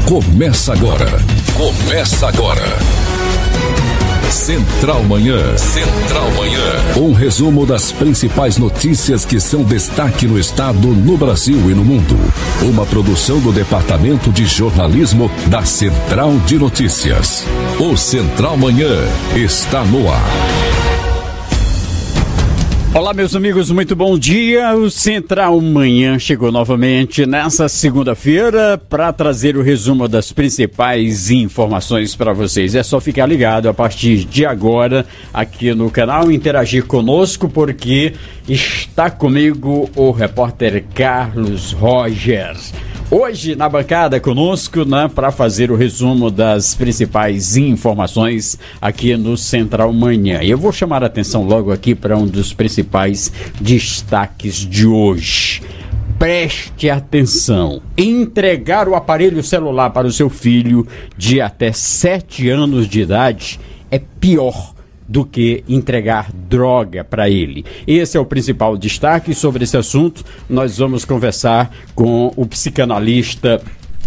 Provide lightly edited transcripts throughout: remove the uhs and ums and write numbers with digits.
Começa agora. Central Manhã. Central Manhã. Um resumo das principais notícias que são destaque no estado, no Brasil e no mundo. Uma produção do Departamento de Jornalismo da Central de Notícias. O Central Manhã está no ar. Olá, meus amigos, muito bom dia. O Central Manhã chegou novamente nessa segunda-feira para trazer o resumo das principais informações para vocês. É só ficar ligado a partir de agora aqui no canal, interagir conosco, porque está comigo o repórter Carlos Rogers. Hoje na bancada conosco, para fazer o resumo das principais informações aqui no Central Manhã. Eu vou chamar a atenção logo aqui para um dos principais destaques de hoje. Preste atenção. Entregar o aparelho celular para o seu filho de até 7 anos de idade é pior do que entregar droga para ele. Esse é o principal destaque. Sobre esse assunto, nós vamos conversar com o psicanalista,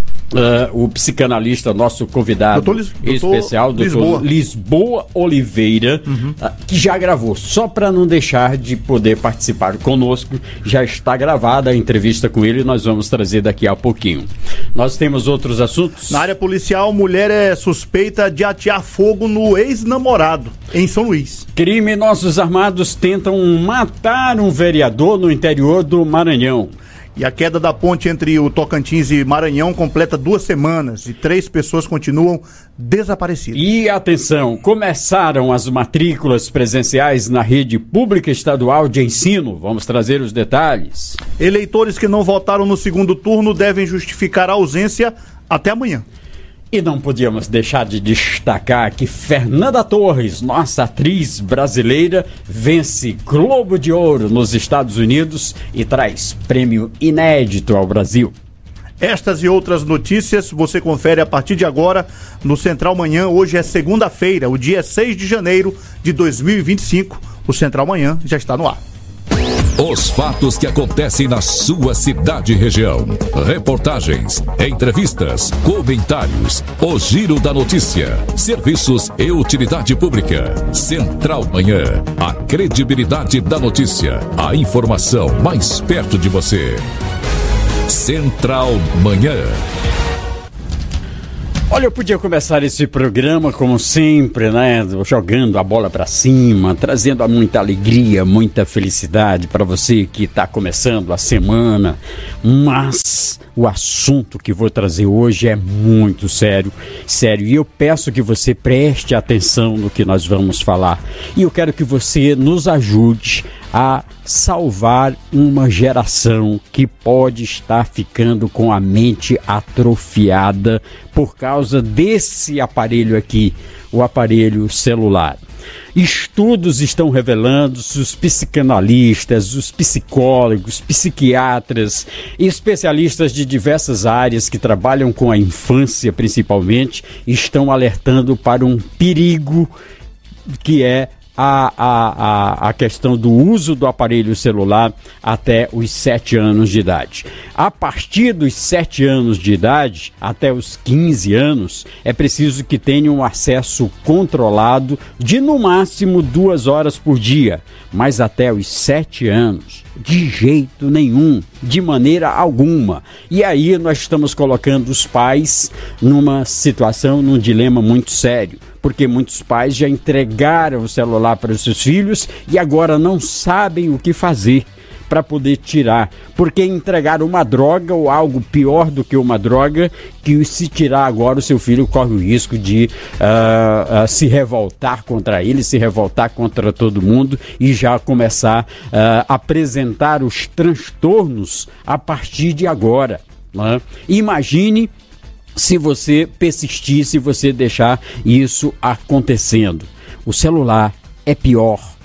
nosso convidado especial, doutor Lisboa Oliveira, que já gravou, só para não deixar de poder participar conosco, já está gravada a entrevista com ele e nós vamos trazer daqui a pouquinho. Nós temos outros assuntos. Na área policial, mulher é suspeita de atear fogo no ex-namorado em São Luís. Criminosos armados tentam matar um vereador no interior do Maranhão. E a queda da ponte entre o Tocantins e Maranhão completa 2 semanas e 3 pessoas continuam desaparecidas. E atenção, começaram as matrículas presenciais na rede pública estadual de ensino. Vamos trazer os detalhes. Eleitores que não votaram no segundo turno devem justificar a ausência até amanhã. E não podíamos deixar de destacar que Fernanda Torres, nossa atriz brasileira, vence Globo de Ouro nos Estados Unidos e traz prêmio inédito ao Brasil. Estas e outras notícias você confere a partir de agora no Central Manhã. Hoje é segunda-feira, o dia 6 de janeiro de 2025. O Central Manhã já está no ar. Os fatos que acontecem na sua cidade e região. Reportagens, entrevistas, comentários, o giro da notícia, serviços e utilidade pública. Central Manhã, a credibilidade da notícia, a informação mais perto de você. Central Manhã. Olha, eu podia começar esse programa como sempre, jogando a bola para cima, trazendo muita alegria, muita felicidade para você que está começando a semana, mas o assunto que vou trazer hoje é muito sério, e eu peço que você preste atenção no que nós vamos falar, e eu quero que você nos ajude a salvar uma geração que pode estar ficando com a mente atrofiada por causa desse aparelho aqui, o aparelho celular. Estudos estão revelando, os psicanalistas, os psicólogos, psiquiatras, especialistas de diversas áreas que trabalham com a infância principalmente, estão alertando para um perigo que é a questão do uso do aparelho celular até os 7 anos de idade. A partir dos 7 anos de idade, até os 15 anos, é preciso que tenham um acesso controlado de no máximo 2 horas por dia, mas até os 7 anos, de jeito nenhum, de maneira alguma. E aí nós estamos colocando os pais numa situação, num dilema muito sério, porque muitos pais já entregaram o celular para os seus filhos e agora não sabem o que fazer para poder tirar, porque entregaram uma droga ou algo pior do que uma droga, que se tirar agora o seu filho corre o risco de se revoltar contra ele, se revoltar contra todo mundo e já começar a apresentar os transtornos a partir de agora, né? Imagine se você persistir, se você deixar isso acontecendo. O celular é pior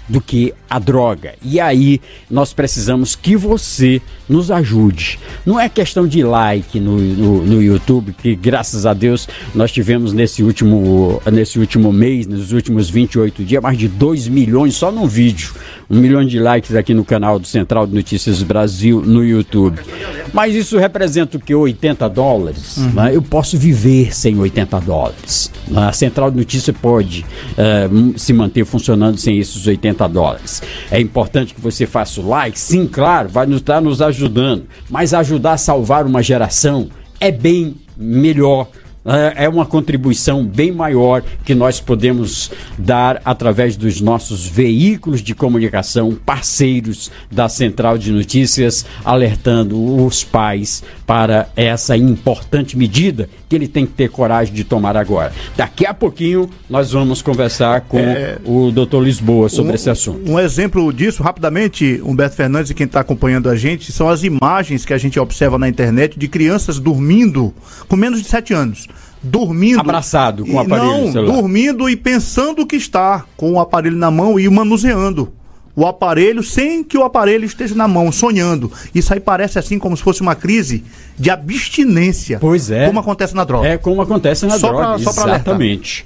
do que a droga. E aí nós precisamos que você nos ajude. Não é questão de like no YouTube, que graças a Deus nós tivemos nesse último mês, nos últimos 28 dias, mais de 2 milhões só num vídeo. 1 milhão de likes aqui no canal do Central de Notícias Brasil no YouTube. Mas isso representa o que? $80? Né? Eu posso viver sem $80. A Central de Notícias pode se manter funcionando sem esses $80. É importante que você faça o like, sim, claro, vai estar nos ajudando, mas ajudar a salvar uma geração é bem melhor. É uma contribuição bem maior que nós podemos dar através dos nossos veículos de comunicação, parceiros da Central de Notícias, alertando os pais para essa importante medida que ele tem que ter coragem de tomar agora. Daqui a pouquinho nós vamos conversar com o Dr. Lisboa sobre esse assunto. Um exemplo disso, rapidamente, Humberto Fernandes e quem está acompanhando a gente, são as imagens que a gente observa na internet de crianças dormindo com menos de 7 anos. Dormindo. Abraçado com o aparelho celular. Dormindo e pensando que está com o aparelho na mão e manuseando o aparelho sem que o aparelho esteja na mão, sonhando. Isso aí parece assim como se fosse uma crise de abstinência. Pois é. Como acontece na droga. É como acontece na droga. Só para exatamente.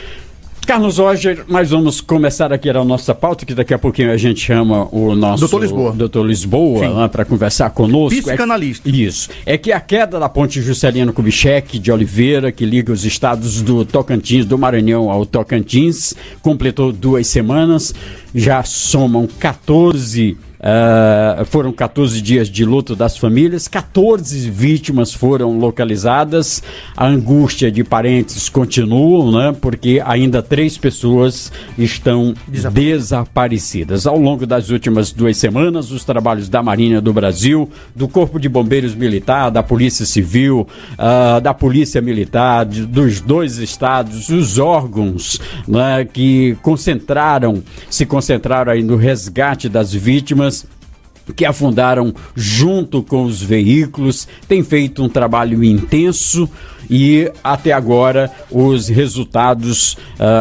Carlos Roger, nós vamos começar aqui a nossa pauta, que daqui a pouquinho a gente chama o nosso Dr. Lisboa para conversar conosco. Psicanalista. Isso. É que a queda da ponte Juscelino Kubitschek de Oliveira, que liga os estados do Tocantins, do Maranhão ao Tocantins, completou 2 semanas, já somam 14 foram 14 dias de luto das famílias, 14 vítimas foram localizadas, a angústia de parentes continua, né, porque ainda 3 pessoas estão desaparecidas. Ao longo das últimas 2 semanas, os trabalhos da Marinha do Brasil, do Corpo de Bombeiros Militar, da Polícia Civil, da Polícia Militar, dos 2 estados, os órgãos, né, que se concentraram aí no resgate das vítimas, que afundaram junto com os veículos, tem feito um trabalho intenso e até agora os resultados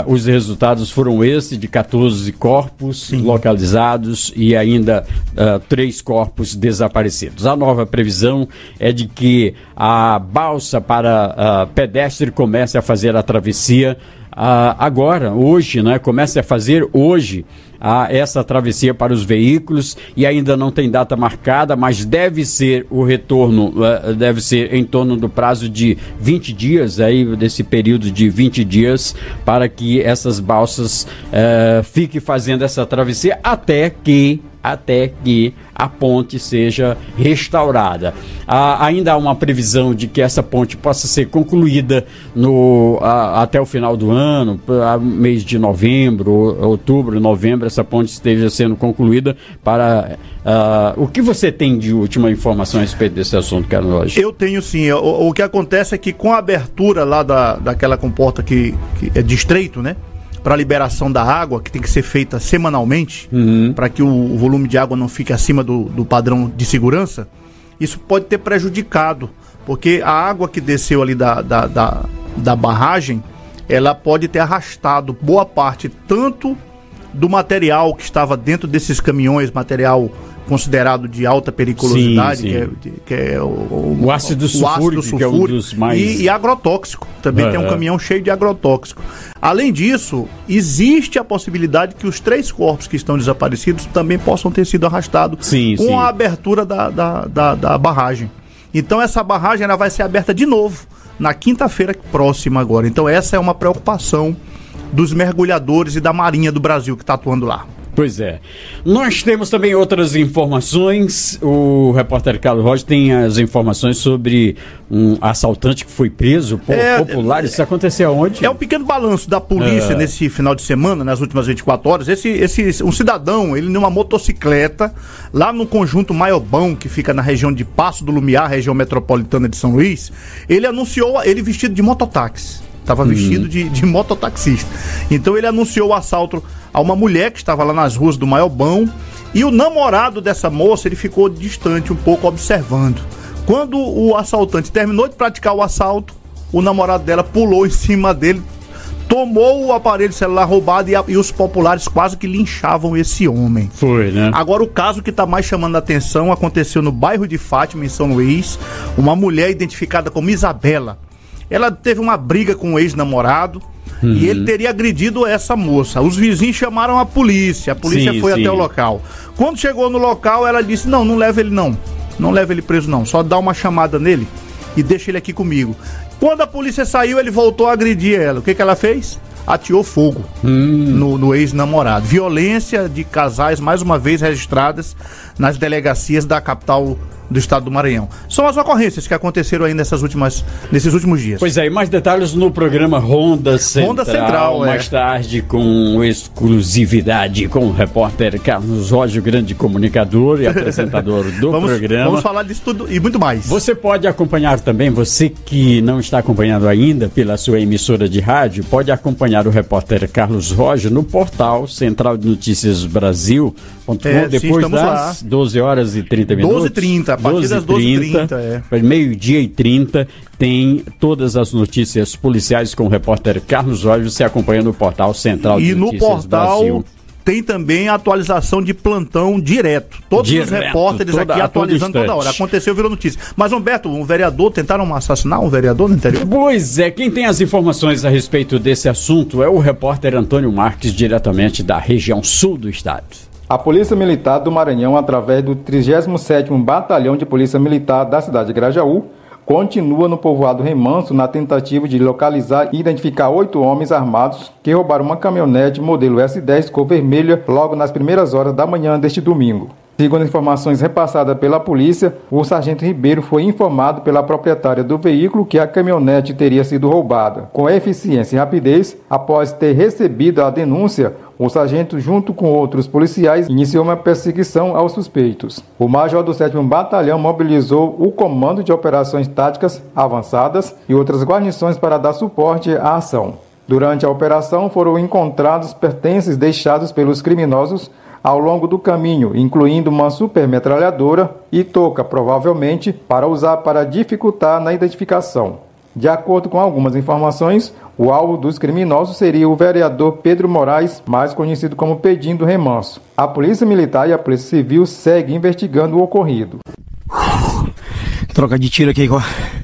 foram esses, de 14 corpos localizados e ainda 3 corpos desaparecidos. A nova previsão é de que a balsa para pedestre comece a fazer a travessia agora, hoje, né? Comece a fazer hoje essa travessia para os veículos e ainda não tem data marcada, mas deve ser o retorno, deve ser em torno do prazo de 20 dias, aí desse período de 20 dias, para que essas balsas fiquem fazendo essa travessia até que a ponte seja restaurada. Ainda há uma previsão de que essa ponte possa ser concluída até o final do ano, mês de novembro, outubro, novembro, essa ponte esteja sendo concluída. O que você tem de última informação a respeito desse assunto, Carlos Roger? Eu tenho sim. O que acontece é que com a abertura lá daquela comporta que é de estreito, né? Para a liberação da água, que tem que ser feita semanalmente, para que o volume de água não fique acima do padrão de segurança, isso pode ter prejudicado, porque a água que desceu ali da barragem, ela pode ter arrastado boa parte tanto do material que estava dentro desses caminhões, material considerado de alta periculosidade, que é o ácido sulfúrico, que é um dos mais... e agrotóxico, também tem um caminhão cheio de agrotóxico. Além disso, existe a possibilidade que os 3 corpos que estão desaparecidos também possam ter sido arrastados com a abertura da barragem. Então essa barragem ela vai ser aberta de novo na quinta-feira próxima agora. Então essa é uma preocupação dos mergulhadores e da Marinha do Brasil que está atuando lá. Pois é. Nós temos também outras informações. O repórter Carlos Roger tem as informações sobre um assaltante que foi preso, popular. Isso aconteceu onde? É um pequeno balanço da polícia nesse final de semana, nas últimas 24 horas. Um cidadão, ele numa motocicleta, lá no conjunto Maiobão, que fica na região de Passo do Lumiar, região metropolitana de São Luís, ele anunciou, ele vestido de mototáxi. Estava vestido de mototaxista. Então ele anunciou o assalto a uma mulher que estava lá nas ruas do Maiobão, e o namorado dessa moça, ele ficou distante um pouco observando. Quando o assaltante terminou de praticar o assalto, o namorado dela pulou em cima dele, tomou o aparelho celular roubado e os populares quase que linchavam esse homem. Foi, né? Agora, o caso que está mais chamando a atenção aconteceu no bairro de Fátima, em São Luís. Uma mulher identificada como Isabela. Ela teve uma briga com o ex-namorado e ele teria agredido essa moça. Os vizinhos chamaram a polícia foi até o local. Quando chegou no local, ela disse, não leva ele não. Não leva ele preso não, só dá uma chamada nele e deixa ele aqui comigo. Quando a polícia saiu, ele voltou a agredir ela. O que ela fez? Ateou fogo no ex-namorado. Violência de casais, mais uma vez, registradas nas delegacias da capital do estado do Maranhão. São as ocorrências que aconteceram aí nesses últimos dias. Pois é, e mais detalhes no programa Ronda Central. Mais tarde, com exclusividade com o repórter Carlos Roger, grande comunicador e apresentador do programa. Vamos falar disso tudo e muito mais. Você pode acompanhar também, você que não está acompanhando ainda pela sua emissora de rádio, pode acompanhar o repórter Carlos Roger no portal Central de Notícias Brasil.com, depois das lá. 12 horas e 30 minutos. 12h30. A partir das 12h30, meio-dia e 30, tem todas as notícias policiais com o repórter Carlos Roger. Você acompanha no portal Central de Notícias Brasil. E no portal tem também a atualização de plantão direto. Todos os repórteres aqui atualizando toda hora. Aconteceu, virou notícia. Mas, Humberto, um vereador, tentaram assassinar um vereador no interior? Pois é, quem tem as informações a respeito desse assunto é o repórter Antônio Marques, diretamente da região sul do estado. A Polícia Militar do Maranhão, através do 37º Batalhão de Polícia Militar da cidade de Grajaú, continua no povoado Remanso na tentativa de localizar e identificar 8 homens armados que roubaram uma caminhonete modelo S10 cor vermelha logo nas primeiras horas da manhã deste domingo. Segundo informações repassadas pela polícia, o sargento Ribeiro foi informado pela proprietária do veículo que a caminhonete teria sido roubada. Com eficiência e rapidez, após ter recebido a denúncia, o sargento, junto com outros policiais, iniciou uma perseguição aos suspeitos. O major do 7º Batalhão mobilizou o Comando de Operações Táticas Avançadas e outras guarnições para dar suporte à ação. Durante a operação, foram encontrados pertences deixados pelos criminosos ao longo do caminho, incluindo uma supermetralhadora e touca, provavelmente para usar para dificultar na identificação. De acordo com algumas informações, o alvo dos criminosos seria o vereador Pedro Moraes, mais conhecido como Pedinho do Remanso. A Polícia Militar e a Polícia Civil seguem investigando o ocorrido. Troca de tiro aqui com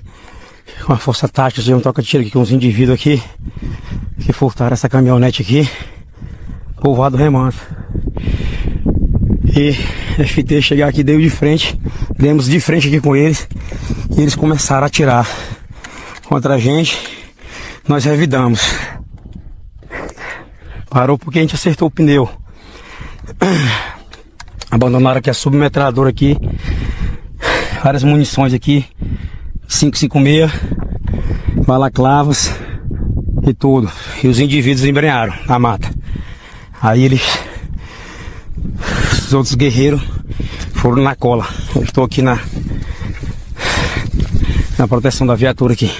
a Força Tática, uma troca de tiro aqui com os indivíduos aqui que furtaram essa caminhonete aqui, povoado Remanso. E FT chegar aqui, deu de frente, demos de frente aqui com eles e eles começaram a atirar contra a gente. Nós revidamos. Parou porque a gente acertou o pneu. Abandonaram aqui a submetralhadora aqui, várias munições aqui, 5,56, balaclavas e tudo. E os indivíduos embrenharam a mata. Aí os outros guerreiros foram na cola. Eu estou aqui na proteção da viatura aqui.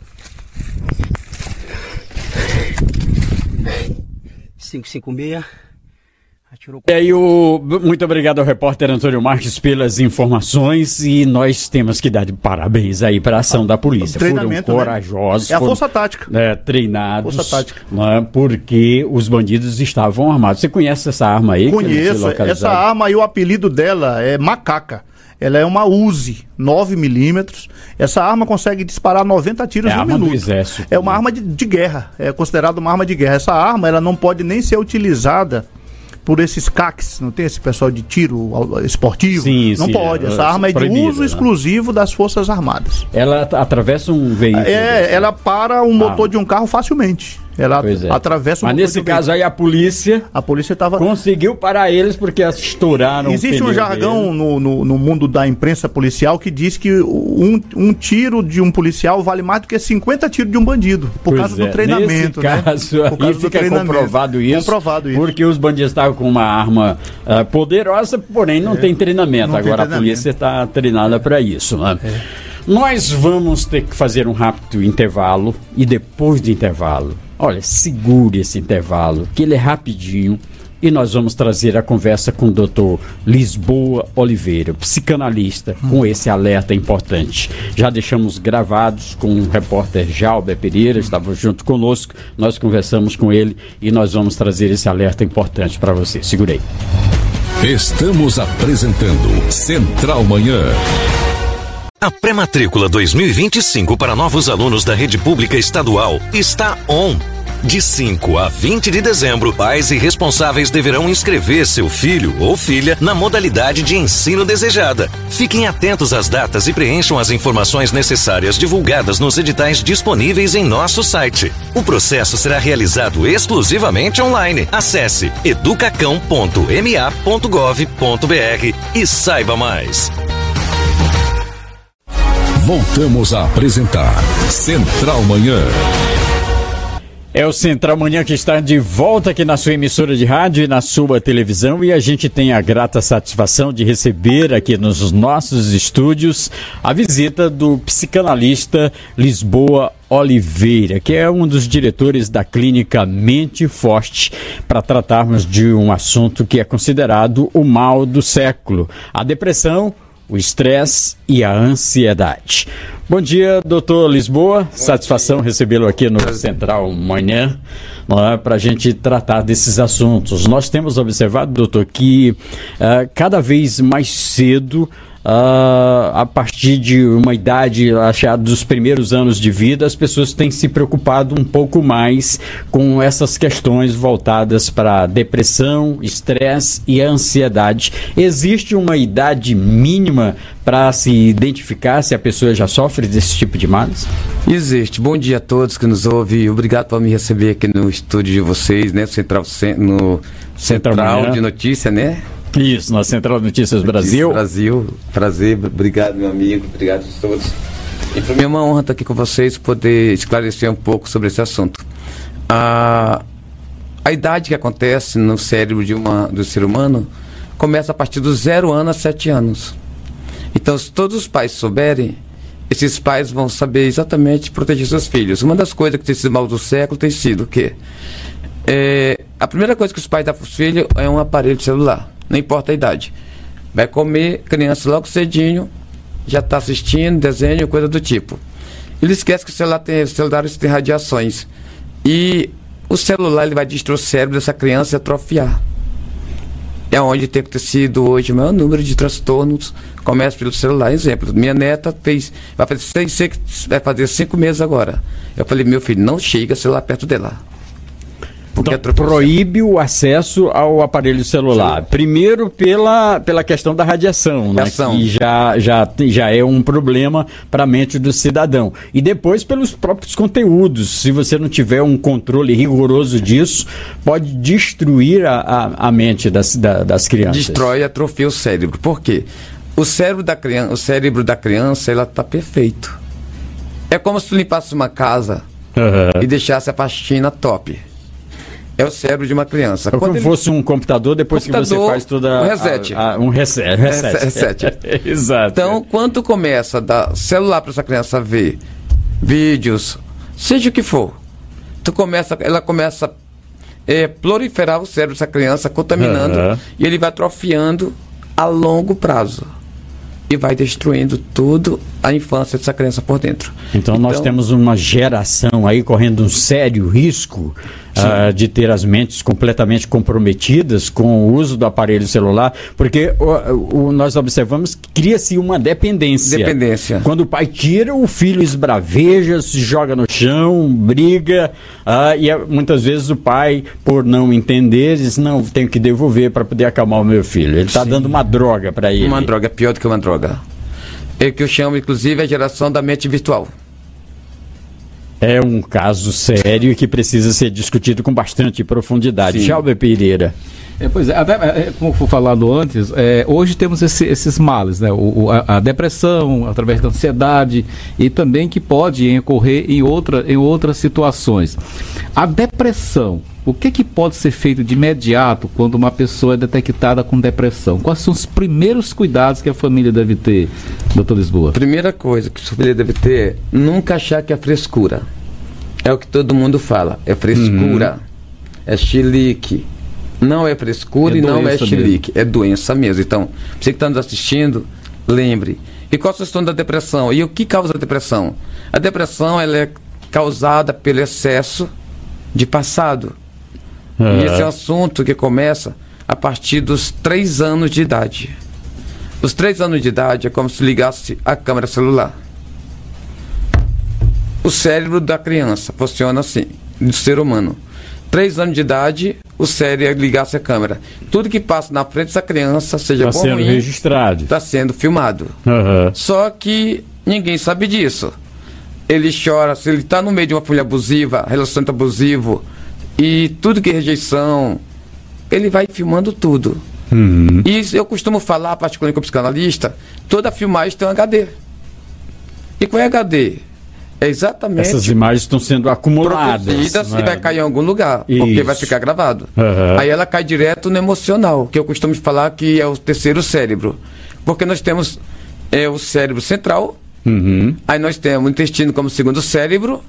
5,56. E aí, muito obrigado ao repórter Antônio Marques pelas informações, e nós temos que dar de parabéns aí para a ação da polícia. Foram corajosos. Né? É a força tática. Treinados. Força tática. Né, porque os bandidos estavam armados. Você conhece essa arma aí? Conheço. Essa arma aí, o apelido dela é Macaca. Ela é uma Uzi 9mm. Essa arma consegue disparar 90 tiros no minuto. Do exército, é uma arma de guerra. É considerada uma arma de guerra. Essa arma, ela não pode nem ser utilizada por esses CACs, não tem esse pessoal de tiro esportivo? Não pode. Essa arma é de uso exclusivo das Forças Armadas. Ela atravessa um veículo? Ela para um motor de um carro facilmente. Ela atravessa o Mas nesse caso aí a polícia conseguiu parar eles porque estouraram. Existe um jargão no mundo da imprensa policial que diz que um tiro de um policial vale mais do que 50 tiros de um bandido, por causa do treinamento. Nesse caso aí fica comprovado isso, porque os bandidos estavam com uma arma poderosa, porém não tem treinamento. Agora a polícia está treinada para isso, né? Nós vamos ter que fazer um rápido intervalo, e depois do intervalo, olha, segure esse intervalo, que ele é rapidinho. e nós vamos trazer a conversa com o Dr. Lisboa Oliveira, psicanalista, com esse alerta importante. Já deixamos gravados com o repórter Jalber Pereira, estava junto conosco, nós conversamos com ele e nós vamos trazer esse alerta importante para você. Segurei. Estamos apresentando Central Manhã. A pré-matrícula 2025 para novos alunos da rede pública estadual está on. De 5 a 20 de dezembro, pais e responsáveis deverão inscrever seu filho ou filha na modalidade de ensino desejada. Fiquem atentos às datas e preencham as informações necessárias divulgadas nos editais disponíveis em nosso site. O processo será realizado exclusivamente online. Acesse educacão.ma.gov.br e saiba mais. Voltamos a apresentar Central Manhã. É o Central Manhã que está de volta aqui na sua emissora de rádio e na sua televisão, e a gente tem a grata satisfação de receber aqui nos nossos estúdios a visita do psicanalista Lisboa Oliveira, que é um dos diretores da clínica Mente Forte, para tratarmos de um assunto que é considerado o mal do século: a depressão, o estresse e a ansiedade. Bom dia, doutor Lisboa. Satisfação recebê-lo aqui no Central Manhã, para a gente tratar desses assuntos. Nós temos observado, doutor, que cada vez mais cedo, a partir de uma idade achada dos primeiros anos de vida, as pessoas têm se preocupado um pouco mais com essas questões voltadas para depressão, estresse e ansiedade. Existe uma idade mínima para se identificar se a pessoa já sofre desse tipo de males? Existe. Bom dia a todos que nos ouvem. Obrigado por me receber aqui no estúdio de vocês, né? No Central de Notícia, né? Isso, na Central Notícias Brasil. Brasil, prazer, obrigado, meu amigo, obrigado a todos. E para mim é uma honra estar aqui com vocês, poder esclarecer um pouco sobre esse assunto. A idade que acontece no cérebro do ser humano começa a partir dos 0 anos a 7 anos. Então, se todos os pais souberem, esses pais vão saber exatamente proteger seus filhos. Uma das coisas que tem sido mal do século tem sido o quê? A primeira coisa que os pais dão para os filhos é um aparelho celular. Não importa a idade. Vai comer, criança logo cedinho, já está assistindo desenho, coisa do tipo. Ele esquece que os celulares têm radiações. E o celular ele vai destruir o cérebro dessa criança e atrofiar. É onde tem acontecido hoje o maior número de transtornos. Começa pelo celular. Exemplo, minha neta vai fazer 5 meses agora. Eu falei, meu filho, não chega celular perto dela. Então, proíbe o acesso ao aparelho celular. Primeiro pela questão da radiação, né, que já é um problema para a mente do cidadão. E depois pelos próprios conteúdos. Se você não tiver um controle rigoroso disso, pode destruir a mente das crianças. Destrói e atrofia o cérebro. Por quê? O cérebro da criança ela está perfeito. É como se tu limpasse uma casa e deixasse a pastina top. É o cérebro de uma criança. É como fosse um computador, depois que você faz toda... Um reset. Reset. Exato. Então, quando tu começa a dar celular para essa criança ver vídeos, seja o que for, ela começa a proliferar o cérebro dessa criança, contaminando, e ele vai atrofiando a longo prazo. E vai destruindo tudo a infância dessa criança por dentro. Então nós temos uma geração aí correndo um sério risco de ter as mentes completamente comprometidas com o uso do aparelho celular, porque nós observamos que cria-se uma dependência. Quando o pai tira, o filho esbraveja, se joga no chão, briga, e muitas vezes o pai, por não entender, diz, não, tenho que devolver para poder acalmar o meu filho. Ele está dando uma droga para ele. Uma droga, pior do que uma droga. É o que eu chamo, inclusive, a geração da mente virtual. É um caso sério que precisa ser discutido com bastante profundidade. Jalber Pereira. Pois é, até, como foi falado antes, hoje temos esses males, né? A depressão, através da ansiedade, e também que pode ocorrer em outras situações. A depressão, o que pode ser feito de imediato quando uma pessoa é detectada com depressão? Quais são os primeiros cuidados que a família deve ter, doutor Lisboa? Primeira coisa que a família deve ter é nunca achar que é frescura. É o que todo mundo fala, é frescura, é chilique. Não é frescura e não é chilique, é doença mesmo. Então, você que está nos assistindo, lembre. E qual a questão da depressão? E o que causa a depressão? A depressão ela é causada pelo excesso de passado. E esse é um assunto que começa a partir dos 3 anos de idade. Os 3 anos de idade é como se ligasse a câmera celular. O cérebro da criança funciona assim, do ser humano. 3 anos de idade, o cérebro ligasse a câmera. Tudo que passa na frente dessa criança, seja bom ou ruim, registrado. Está sendo filmado. Só que ninguém sabe disso. Ele chora, se ele está no meio de uma família abusiva, relacionamento abusivo, e tudo que é rejeição, ele vai filmando tudo. E eu costumo falar, particularmente como psicanalista, toda filmagem tem um HD. E qual é HD? É exatamente... Essas imagens estão sendo acumuladas. E vai cair em algum lugar, porque vai ficar gravado. Aí ela cai direto no emocional, que eu costumo falar que é o terceiro cérebro. Porque nós temos o cérebro central, aí nós temos o intestino como segundo cérebro,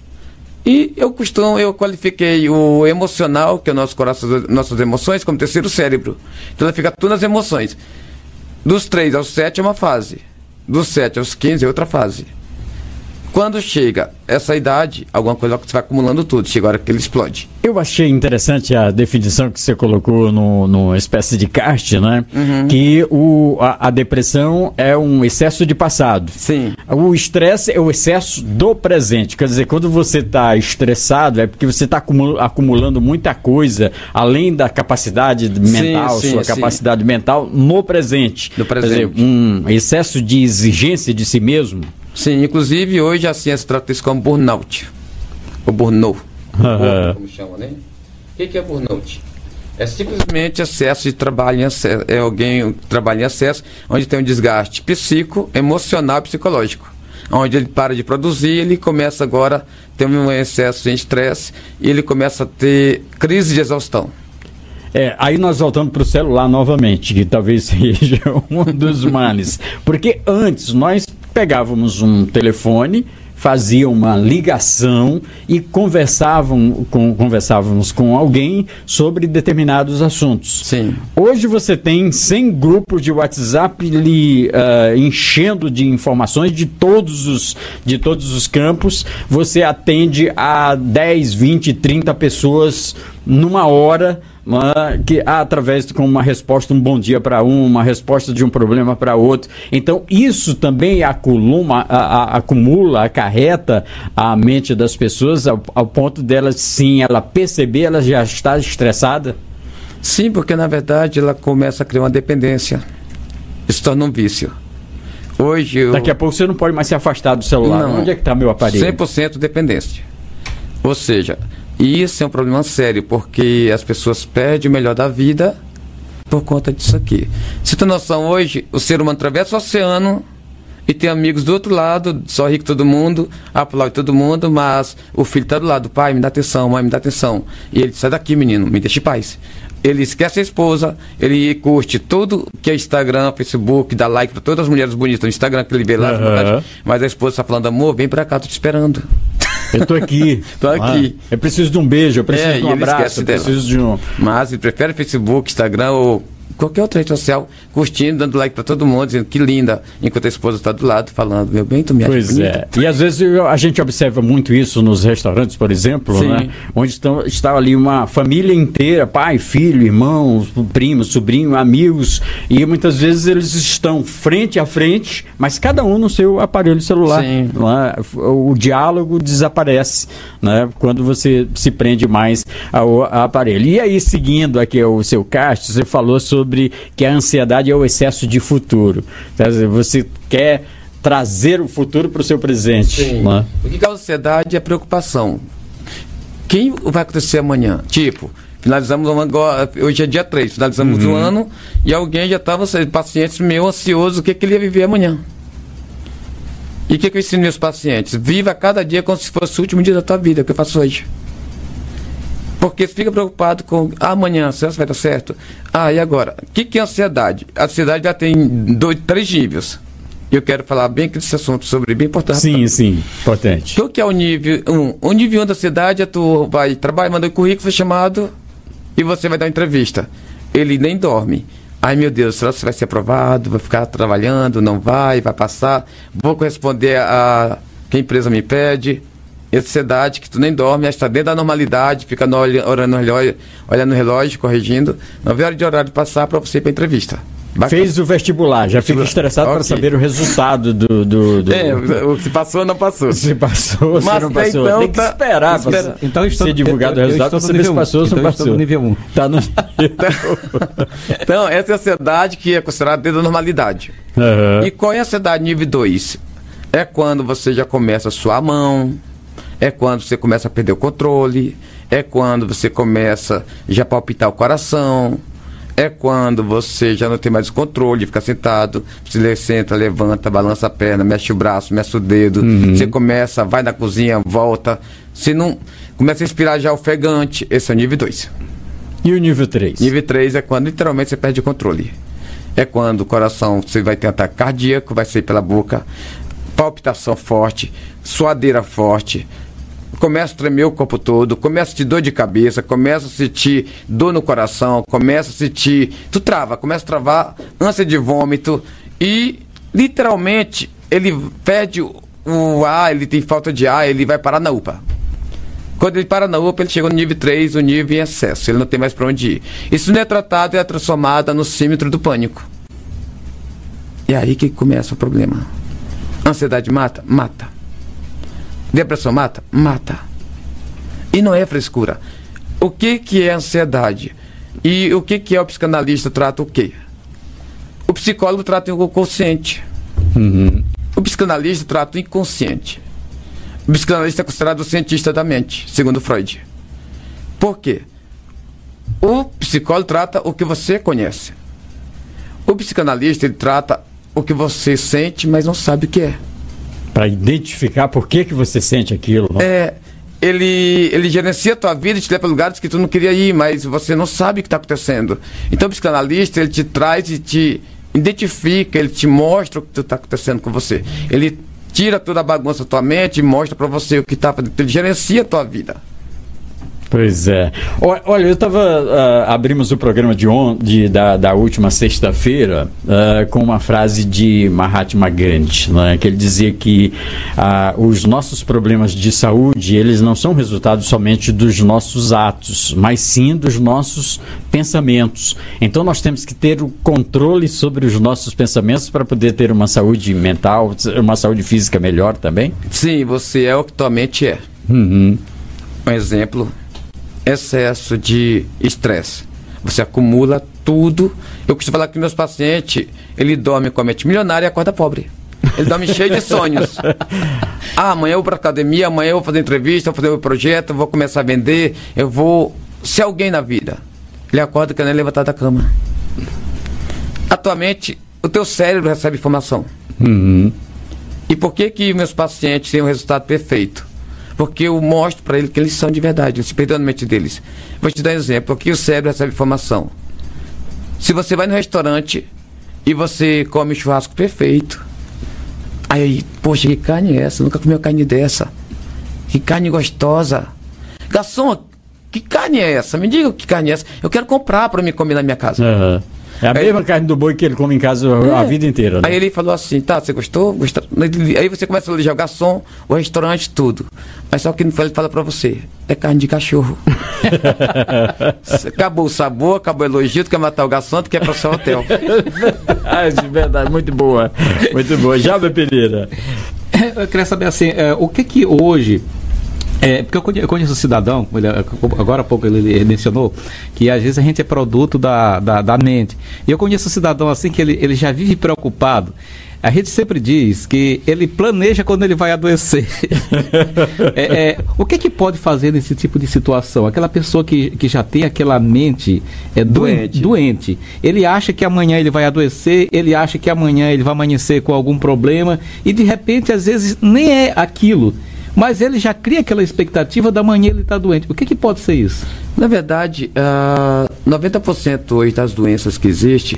e eu qualifiquei o emocional, que é o nosso coração, nossas emoções, como terceiro cérebro. Então ela fica tudo nas emoções. Dos 3 aos 7 é uma fase. Dos 7 aos 15 é outra fase. Quando chega essa idade, alguma coisa que você vai acumulando tudo, chega a hora que ele explode. Eu achei interessante a definição que você colocou no espécie de cast, né? Que a depressão é um excesso de passado. Sim. O estresse é o excesso do presente. Quer dizer, quando você está estressado, é porque você está acumulando muita coisa, além da capacidade mental, capacidade mental, no presente. No presente. Quer dizer, um excesso de exigência de si mesmo. Sim, inclusive hoje a ciência trata isso como burnout. O burnout. Como chama, né? O que é burnout? É simplesmente excesso de trabalho em excesso. É alguém trabalha em excesso, onde tem um desgaste psíquico, emocional e psicológico. Onde ele para de produzir, ele começa agora a ter um excesso de estresse e ele começa a ter crise de exaustão. Aí nós voltamos para o celular novamente, que talvez seja um dos males. Porque antes nós pegávamos um telefone, fazia uma ligação e conversávamos com alguém sobre determinados assuntos. Sim. Hoje você tem 100 grupos de WhatsApp enchendo de informações de todos os campos. Você atende a 10, 20, 30 pessoas numa hora, que através com uma resposta, um bom dia para uma resposta de um problema para outro. Então isso também acarreta a mente das pessoas ao ponto delas, sim, ela perceber, ela já está estressada. Sim, porque na verdade ela começa a criar uma dependência, se torna um vício. Hoje daqui a pouco você não pode mais se afastar do celular. Não. Onde é que está meu aparelho? 100% dependência. Ou seja, isso é um problema sério, porque as pessoas perdem o melhor da vida por conta disso aqui. Você tem noção, hoje o ser humano atravessa o oceano e tem amigos do outro lado, só rico todo mundo, aplaude todo mundo, mas o filho está do lado, pai, me dá atenção, mãe, me dá atenção. E ele, sai daqui, menino, me deixa em paz. Ele esquece a esposa, ele curte tudo que é Instagram, Facebook, dá like para todas as mulheres bonitas no Instagram que ele vê lá, mas a esposa está falando, amor, vem pra cá, tô te esperando. Eu tô aqui. Tô aqui. Eu preciso de um beijo, eu preciso de um abraço, eu preciso de um... Mas ele prefere Facebook, Instagram ou qualquer outra rede social, curtindo, dando like pra todo mundo, dizendo que linda, enquanto a esposa está do lado falando, meu bem, tu me acha bonita. E às vezes a gente observa muito isso nos restaurantes, por exemplo, né? Onde está ali uma família inteira, pai, filho, irmão, primo, sobrinho, amigos, e muitas vezes eles estão frente a frente, mas cada um no seu aparelho celular. Né? O diálogo desaparece, né? Quando você se prende mais ao aparelho. E aí, seguindo aqui o seu cast, você falou sobre que a ansiedade é o excesso de futuro. Quer dizer, você quer trazer o futuro para o seu presente. Né? O que causa ansiedade é a preocupação. Quem vai acontecer amanhã? Tipo, finalizamos agora, hoje é dia 3, finalizamos o ano e alguém já estava, pacientes meio ansioso, o que ele ia viver amanhã. E o que eu ensino meus pacientes? Viva cada dia como se fosse o último dia da tua vida, que eu faço hoje. Porque você fica preocupado com amanhã, se vai dar certo. E agora? O que é ansiedade? A ansiedade já tem 3 níveis. Eu quero falar bem desse assunto sobre, bem importante. Sim, importante. O que é o nível 1? O nível 1 da ansiedade é tu vai trabalhar, manda um currículo, foi chamado e você vai dar uma entrevista. Ele nem dorme. Ai, meu Deus, será que você vai ser aprovado? Vai ficar trabalhando? Não vai? Vai passar? Vou corresponder a que a empresa me pede? Ansiedade, que tu nem dorme, está dentro da normalidade, fica olhando o relógio, corrigindo. Não vê a hora de horário de passar para você ir para a entrevista. Fez o vestibular, já fica estressado para saber o resultado do... Se passou ou não passou. Se passou, se não passou. Então, tem que esperar para então, ser divulgado o resultado para saber se passou ou se não passou. Estou no nível 1. Tá no... Então, essa é a ansiedade que é considerada dentro da normalidade. Uhum. E qual é a ansiedade nível 2? É quando você já começa a suar a mão, é quando você começa a perder o controle, é quando você começa já a palpitar o coração, é quando você já não tem mais o controle, fica sentado, você senta, levanta, balança a perna, mexe o braço, mexe o dedo, você começa, vai na cozinha, volta, você não começa a respirar já ofegante. Esse é o nível 2. E o nível 3? Nível 3 é quando literalmente você perde o controle. É quando o coração, você vai ter ataque cardíaco, vai sair pela boca, palpitação forte, suadeira forte, começa a tremer o corpo todo, começa a sentir dor de cabeça, começa a sentir dor no coração, começa a sentir... começa a travar ânsia de vômito e, literalmente, ele perde o ar, ele tem falta de ar, ele vai parar na UPA. Quando ele para na UPA, ele chega no nível 3, o nível em excesso, ele não tem mais para onde ir. Isso não é tratado, é transformado no síndrome do pânico. E aí que começa o problema. Ansiedade mata? Mata. Depressão mata? Mata. E não é frescura. O que é ansiedade? E o que é o psicanalista? Trata o quê? O psicólogo trata o consciente. O psicanalista trata o inconsciente. O psicanalista é considerado o cientista da mente, segundo Freud. Por quê? O psicólogo trata o que você conhece. O psicanalista, ele trata o que você sente, mas não sabe o que é. Para identificar por que você sente aquilo. Não? Ele gerencia a tua vida e te leva para lugares que tu não queria ir, mas você não sabe o que está acontecendo. Então o psicanalista, ele te traz e te identifica, ele te mostra o que está acontecendo com você. Ele tira toda a bagunça da tua mente e mostra para você o que está fazendo. Ele gerencia a tua vida. Pois é. Olha, eu estava... abrimos o programa da última sexta-feira com uma frase de Mahatma Gandhi, né, que ele dizia que os nossos problemas de saúde, eles não são resultado somente dos nossos atos, mas sim dos nossos pensamentos. Então nós temos que ter o controle sobre os nossos pensamentos para poder ter uma saúde mental, uma saúde física melhor também? Sim, você é o que tua mente é. Um exemplo... excesso de estresse. Você acumula tudo. Eu costumo falar que meus pacientes, ele dorme com a mente milionária e acorda pobre. Ele dorme cheio de sonhos. Amanhã eu vou para academia, amanhã eu vou fazer entrevista, vou fazer meu projeto, vou começar a vender, eu vou ser alguém na vida. Ele acorda querendo levantar da cama. Atualmente, o teu cérebro recebe informação. E por que meus pacientes têm um resultado perfeito? Porque eu mostro para eles que eles são de verdade, eles se perdoam na mente deles. Vou te dar um exemplo. Aqui o cérebro recebe informação. Se você vai no restaurante e você come um churrasco perfeito, aí, poxa, que carne é essa? Eu nunca comi uma carne dessa. Que carne gostosa. Garçom, que carne é essa? Me diga que carne é essa. Eu quero comprar para me comer na minha casa. É a mesma carne do boi que ele come em casa a vida inteira. Né? Aí ele falou assim, tá, você gostou? Aí você começa a elogiar o garçom, o restaurante, tudo. Mas só que ele fala pra você, é carne de cachorro. Acabou o sabor, acabou o elogio, tu quer matar o garçom, tu quer ir pro seu hotel. De verdade, muito boa. Muito boa. Jaber Pereira. Eu queria saber assim, o que hoje... porque eu conheço um cidadão, agora há pouco ele mencionou, que às vezes a gente é produto da mente. E eu conheço um cidadão assim que ele já vive preocupado. A gente sempre diz que ele planeja quando ele vai adoecer. O que pode fazer nesse tipo de situação? Aquela pessoa que já tem aquela mente doente. Ele acha que amanhã ele vai adoecer, ele acha que amanhã ele vai amanhecer com algum problema e de repente às vezes nem é aquilo. Mas ele já cria aquela expectativa da manhã ele está doente. O que pode ser isso? Na verdade, 90% hoje das doenças que existem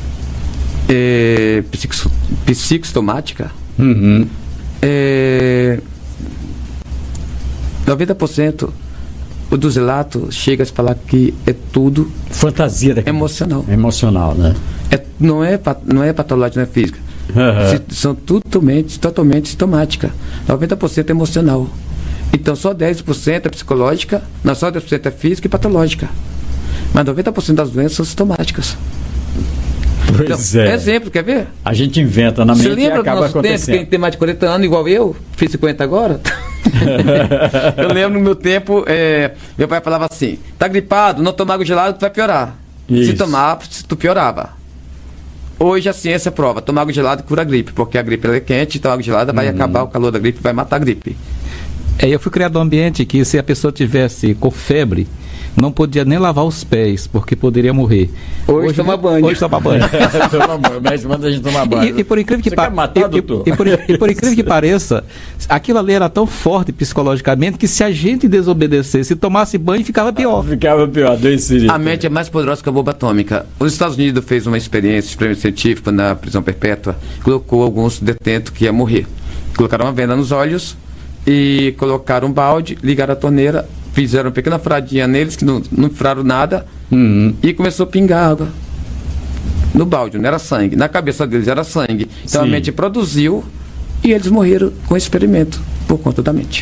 é psicossomática. 90% o do Zelato chega a se falar que é tudo fantasia da emocional. Emocional, né? Não é patológica, não é física. São totalmente sintomática. 90% é emocional. Então só 10% é psicológica, não, só 10% é física e patológica. Mas 90% das doenças são sintomáticas. Pois então, exemplo, quer ver? A gente inventa na mente e acaba acontecendo. Você lembra do nosso tempo, quem tem mais de 40 anos, igual eu, fiz 50 agora? Eu lembro no meu tempo, meu pai falava assim, tá gripado, não tomar água gelada, tu vai piorar. Isso. Se tomar, tu piorava. Hoje a ciência prova, tomar água gelada cura a gripe, porque a gripe ela é quente, então a água gelada vai acabar o calor da gripe, vai matar a gripe. Eu fui criado num ambiente que se a pessoa tivesse com febre, não podia nem lavar os pés, porque poderia morrer. Hoje toma banho. Hoje toma banho. Mas manda a gente tomar banho. E por incrível que por incrível que pareça, aquilo ali era tão forte psicologicamente que se a gente desobedecesse, tomasse banho, ficava pior. Ficava pior, a mente é mais poderosa que a bomba atômica. Os Estados Unidos fez uma experimento científico na prisão perpétua, colocou alguns detentos que iam morrer. Colocaram uma venda nos olhos e colocaram um balde, ligaram a torneira, fizeram uma pequena furadinha neles, que não furaram nada, e começou a pingar água no balde, não era sangue. Na cabeça deles era sangue. Então a mente produziu e eles morreram com o experimento, por conta da mente.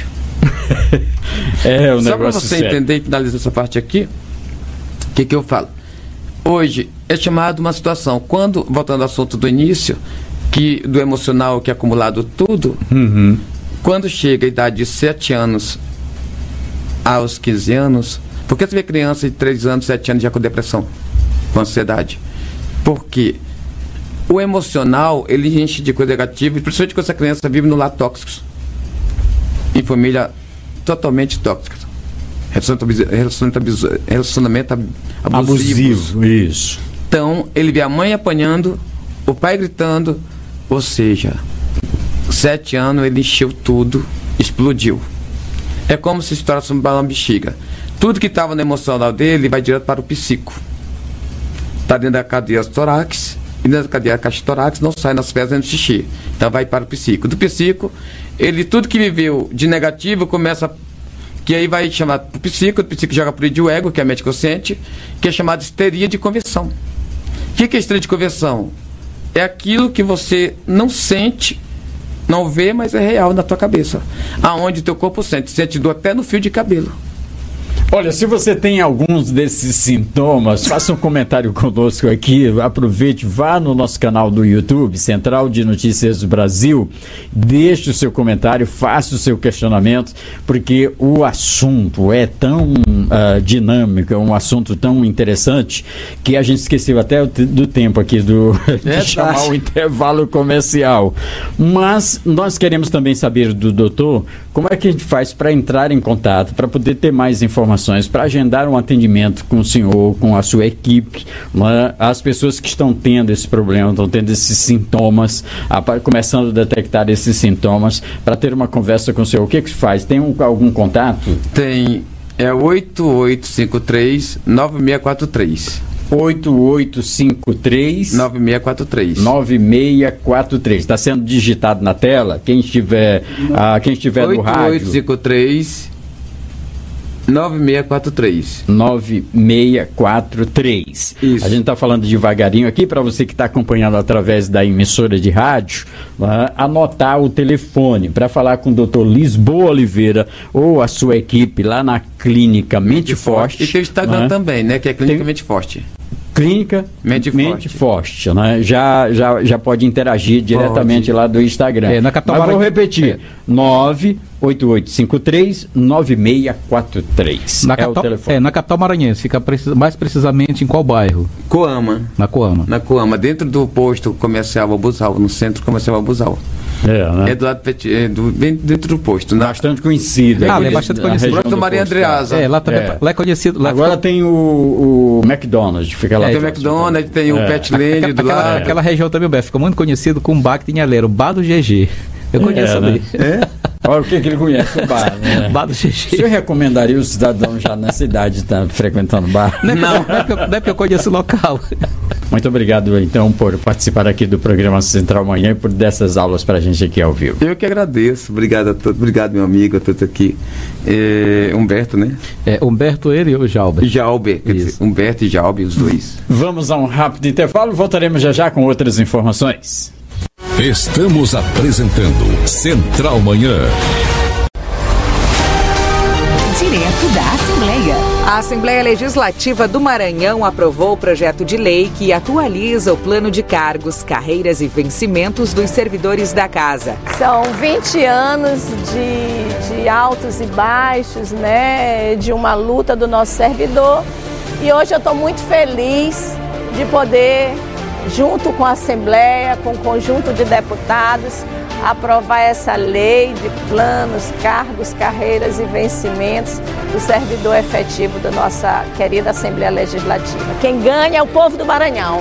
Só para você entender e finalizar essa parte aqui, o que eu falo? Hoje é chamado uma situação, quando, voltando ao assunto do início, do emocional que é acumulado tudo, quando chega a idade de 7 anos aos 15 anos, por que você vê criança de 3 anos, 7 anos já com depressão, com ansiedade? Porque o emocional, ele enche de coisa negativa, e principalmente quando essa criança vive no lar tóxico, em família totalmente tóxica, relacionamento abusivo. Isso. Então, ele vê a mãe apanhando, o pai gritando, ou seja, 7 anos ele encheu tudo, explodiu. É como se estourasse um balão bexiga. Tudo que estava no emocional dele vai direto para o psico. Está dentro da cadeia torácica, e dentro da cadeia caixa torácica não sai nas fezes nem no xixi. Então vai para o psico. Do psico, ele tudo que viveu de negativo começa, que aí vai chamar para o psico joga para o ego, que é a mente consciente, que é chamada histeria de conversão. O que é histeria de conversão? É aquilo que você não sente, não vê, mas é real na tua cabeça. Aonde teu corpo sente dor até no fio de cabelo. Olha, se você tem alguns desses sintomas, faça um comentário conosco aqui, aproveite, vá no nosso canal do YouTube, Central de Notícias do Brasil, deixe o seu comentário, faça o seu questionamento, porque o assunto é tão dinâmico, é um assunto tão interessante, que a gente esqueceu até do tempo aqui de chamar o intervalo comercial. Mas nós queremos também saber do doutor, como é que a gente faz para entrar em contato, para poder ter mais informações, para agendar um atendimento com o senhor, com a sua equipe, né? As pessoas que estão tendo esse problema, estão tendo esses sintomas, começando a detectar esses sintomas, para ter uma conversa com o senhor. O que faz? Tem algum contato? Tem, 8853-9643. 8853-9643. Está sendo digitado na tela. Quem estiver no rádio. 8643-9643. Isso. A gente está falando devagarinho aqui para você que está acompanhando através da emissora de rádio, anotar o telefone para falar com o Dr. Lisboa Oliveira ou a sua equipe lá na Clínica Mente Forte. E tem o Instagram também, né? Que é Clínica Mente Forte. Clínica Mente Forte, né? Já pode interagir diretamente lá do Instagram. Mas vou repetir, 98853-9643. É o telefone. Na capital maranhense, fica mais precisamente em qual bairro? Coama. Na Coama. Na Coama, dentro do posto comercial Abusal, no centro comercial Abusal. Né? É do lado bem dentro do posto. Bastante conhecido. É bastante conhecido. Próximo Maria Andreasa. Lá também lá é conhecido. Lá agora tem o McDonald's, fica lá. Tem o McDonald's, tem o Petland do lado. Aquela região também, ficou muito conhecido com um bar que tinha ali, o Bar do GG. Eu conheço ali. Olha o que ele conhece, o bar, né? Bar do GG. Você recomendaria o cidadão já na cidade estar frequentando bar? Não é porque eu conheço o local. Muito obrigado, então, por participar aqui do programa Central Manhã e por dessas aulas pra gente aqui ao vivo. Eu que agradeço. Obrigado a todos. Obrigado, meu amigo, a todos aqui. Humberto, né? Humberto, ele ou Jalber? Jalber, quer dizer, Humberto e Jalber, os dois. Vamos a um rápido intervalo, voltaremos já com outras informações. Estamos apresentando Central Manhã. Direto da Assembleia. A Assembleia Legislativa do Maranhão aprovou o projeto de lei que atualiza o plano de cargos, carreiras e vencimentos dos servidores da casa. São 20 anos de altos e baixos, né, de uma luta do nosso servidor. E hoje eu estou muito feliz de poder, junto com a Assembleia, com o conjunto de deputados, aprovar essa lei de planos, cargos, carreiras e vencimentos do servidor efetivo da nossa querida Assembleia Legislativa. Quem ganha é o povo do Maranhão.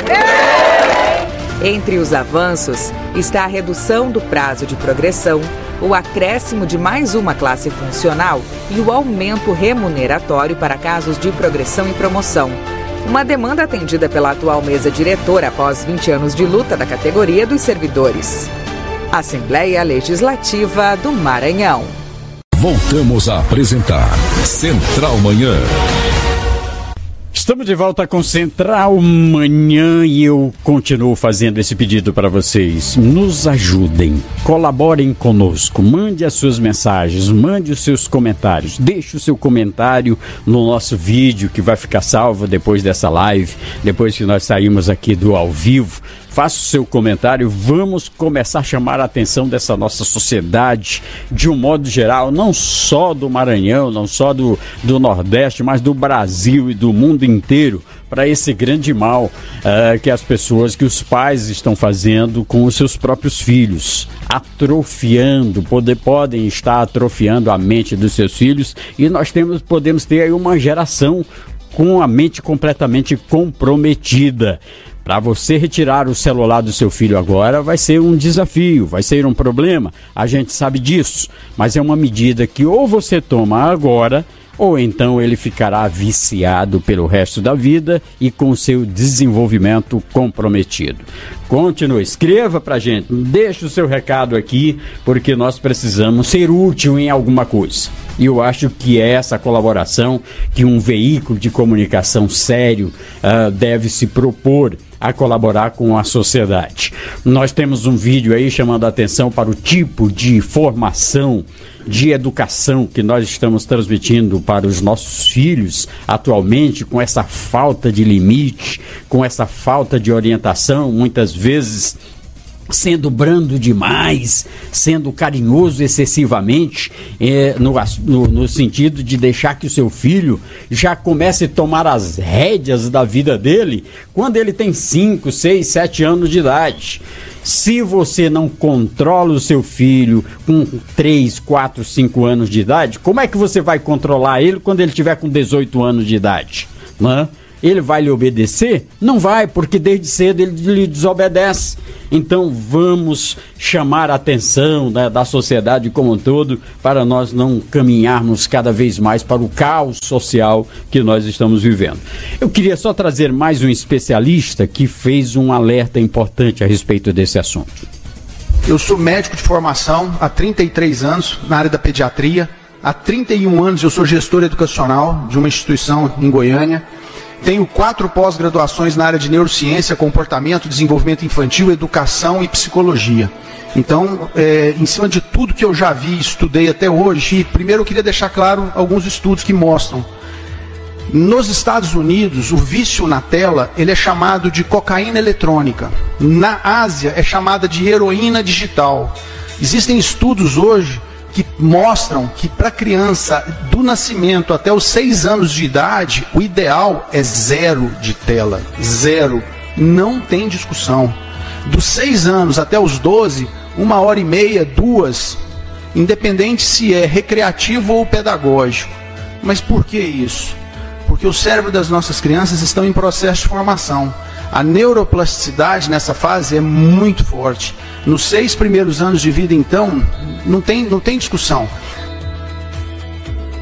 Entre os avanços está a redução do prazo de progressão, o acréscimo de mais uma classe funcional e o aumento remuneratório para casos de progressão e promoção. Uma demanda atendida pela atual mesa diretora após 20 anos de luta da categoria dos servidores. Assembleia Legislativa do Maranhão. Voltamos a apresentar Central Manhã. Estamos de volta com Central Manhã e eu continuo fazendo esse pedido para vocês. Nos ajudem, colaborem conosco, mande as suas mensagens, mande os seus comentários, deixe o seu comentário no nosso vídeo que vai ficar salvo depois dessa live, depois que nós saímos aqui do ao vivo. Faça o seu comentário, vamos começar a chamar a atenção dessa nossa sociedade de um modo geral, não só do Maranhão, não só do Nordeste, mas do Brasil e do mundo inteiro, para esse grande mal que os pais estão fazendo com os seus próprios filhos, atrofiando, podem estar atrofiando a mente dos seus filhos, e nós podemos ter aí uma geração com a mente completamente comprometida. Para você retirar o celular do seu filho agora vai ser um desafio, vai ser um problema, a gente sabe disso, mas é uma medida que ou você toma agora, ou então ele ficará viciado pelo resto da vida e com seu desenvolvimento comprometido. Continue, escreva pra gente, deixe o seu recado aqui, porque nós precisamos ser útil em alguma coisa. E eu acho que é essa colaboração que um veículo de comunicação sério deve se propor a colaborar com a sociedade. Nós temos um vídeo aí chamando a atenção para o tipo de formação, de educação que nós estamos transmitindo para os nossos filhos atualmente, com essa falta de limite, com essa falta de orientação, muitas vezes sendo brando demais, sendo carinhoso excessivamente, no sentido de deixar que o seu filho já comece a tomar as rédeas da vida dele quando ele tem 5, 6, 7 anos de idade. Se você não controla o seu filho com 3, 4, 5 anos de idade, como é que você vai controlar ele quando ele tiver com 18 anos de idade? Né? Ele vai lhe obedecer? Não vai, porque desde cedo ele lhe desobedece. Então vamos chamar a atenção da sociedade como um todo para nós não caminharmos cada vez mais para o caos social que nós estamos vivendo. Eu queria só trazer mais um especialista que fez um alerta importante a respeito desse assunto. Eu sou médico de formação há 33 anos na área da pediatria. Há 31 anos eu sou gestor educacional de uma instituição em Goiânia. Tenho 4 pós-graduações na área de neurociência, comportamento, desenvolvimento infantil, educação e psicologia. Então, em cima de tudo que eu já vi e estudei até hoje, primeiro eu queria deixar claro alguns estudos que mostram. Nos Estados Unidos, o vício na tela ele é chamado de cocaína eletrônica. Na Ásia, é chamada de heroína digital. Existem estudos hoje que mostram que para a criança do nascimento até os 6 anos de idade, o ideal é 0 de tela. 0. Não tem discussão. Dos 6 anos até os 12, 1h30, 2, independente se é recreativo ou pedagógico. Mas por que isso? Porque o cérebro das nossas crianças estão em processo de formação. A neuroplasticidade nessa fase é muito forte. Nos 6 primeiros anos de vida, então, não tem discussão.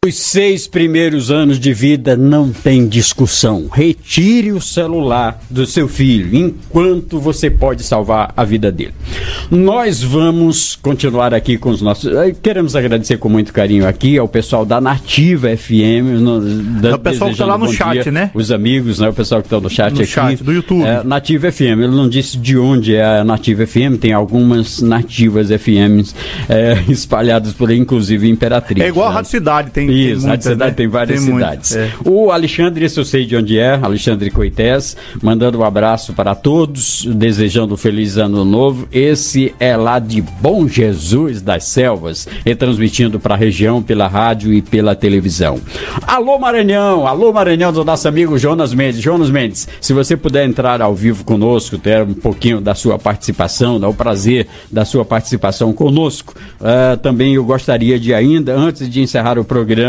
Os 6 primeiros anos de vida não tem discussão. Retire o celular do seu filho enquanto você pode salvar a vida dele. Nós vamos continuar aqui com os nossos... Queremos agradecer com muito carinho aqui ao pessoal da Nativa FM. É o pessoal que está lá no chat, dia, né? Os amigos, né? O pessoal que está no chat aqui. Chat do YouTube. Nativa FM. Ele não disse de onde é a Nativa FM. Tem algumas nativas FMs espalhadas por aí, inclusive Imperatriz. É igual a Rádio Cidade, tem isso, a Rádio Cidade tem várias cidades. O Alexandre, esse eu sei de onde é, Alexandre Coités, mandando um abraço para todos, desejando um feliz ano novo. Esse é lá de Bom Jesus das Selvas, retransmitindo para a região pela rádio e pela televisão. Alô Maranhão do nosso amigo Jonas Mendes. Jonas Mendes, se você puder entrar ao vivo conosco, ter um pouquinho da sua participação, dar o prazer da sua participação conosco, também eu gostaria de ainda, antes de encerrar o programa,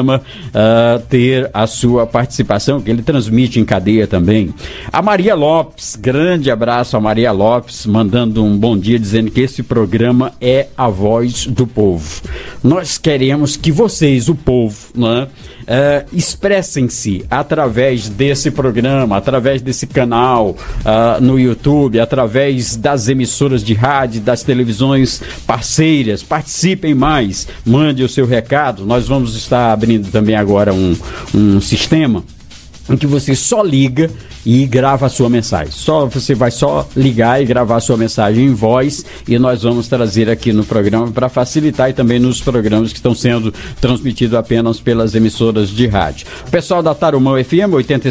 ter a sua participação, que ele transmite em cadeia também. A Maria Lopes, grande abraço a Maria Lopes, mandando um bom dia, dizendo que esse programa é a voz do povo. Nós queremos que vocês, o povo, né, expressem-se através desse programa, através desse canal no YouTube, através das emissoras de rádio, das televisões parceiras. Participem mais, mande o seu recado. Nós vamos estar abrindo também agora um sistema em que você só liga e grava a sua mensagem. Você vai só ligar e gravar a sua mensagem em voz, e nós vamos trazer aqui no programa para facilitar, e também nos programas que estão sendo transmitidos apenas pelas emissoras de rádio. O pessoal da Tarumã FM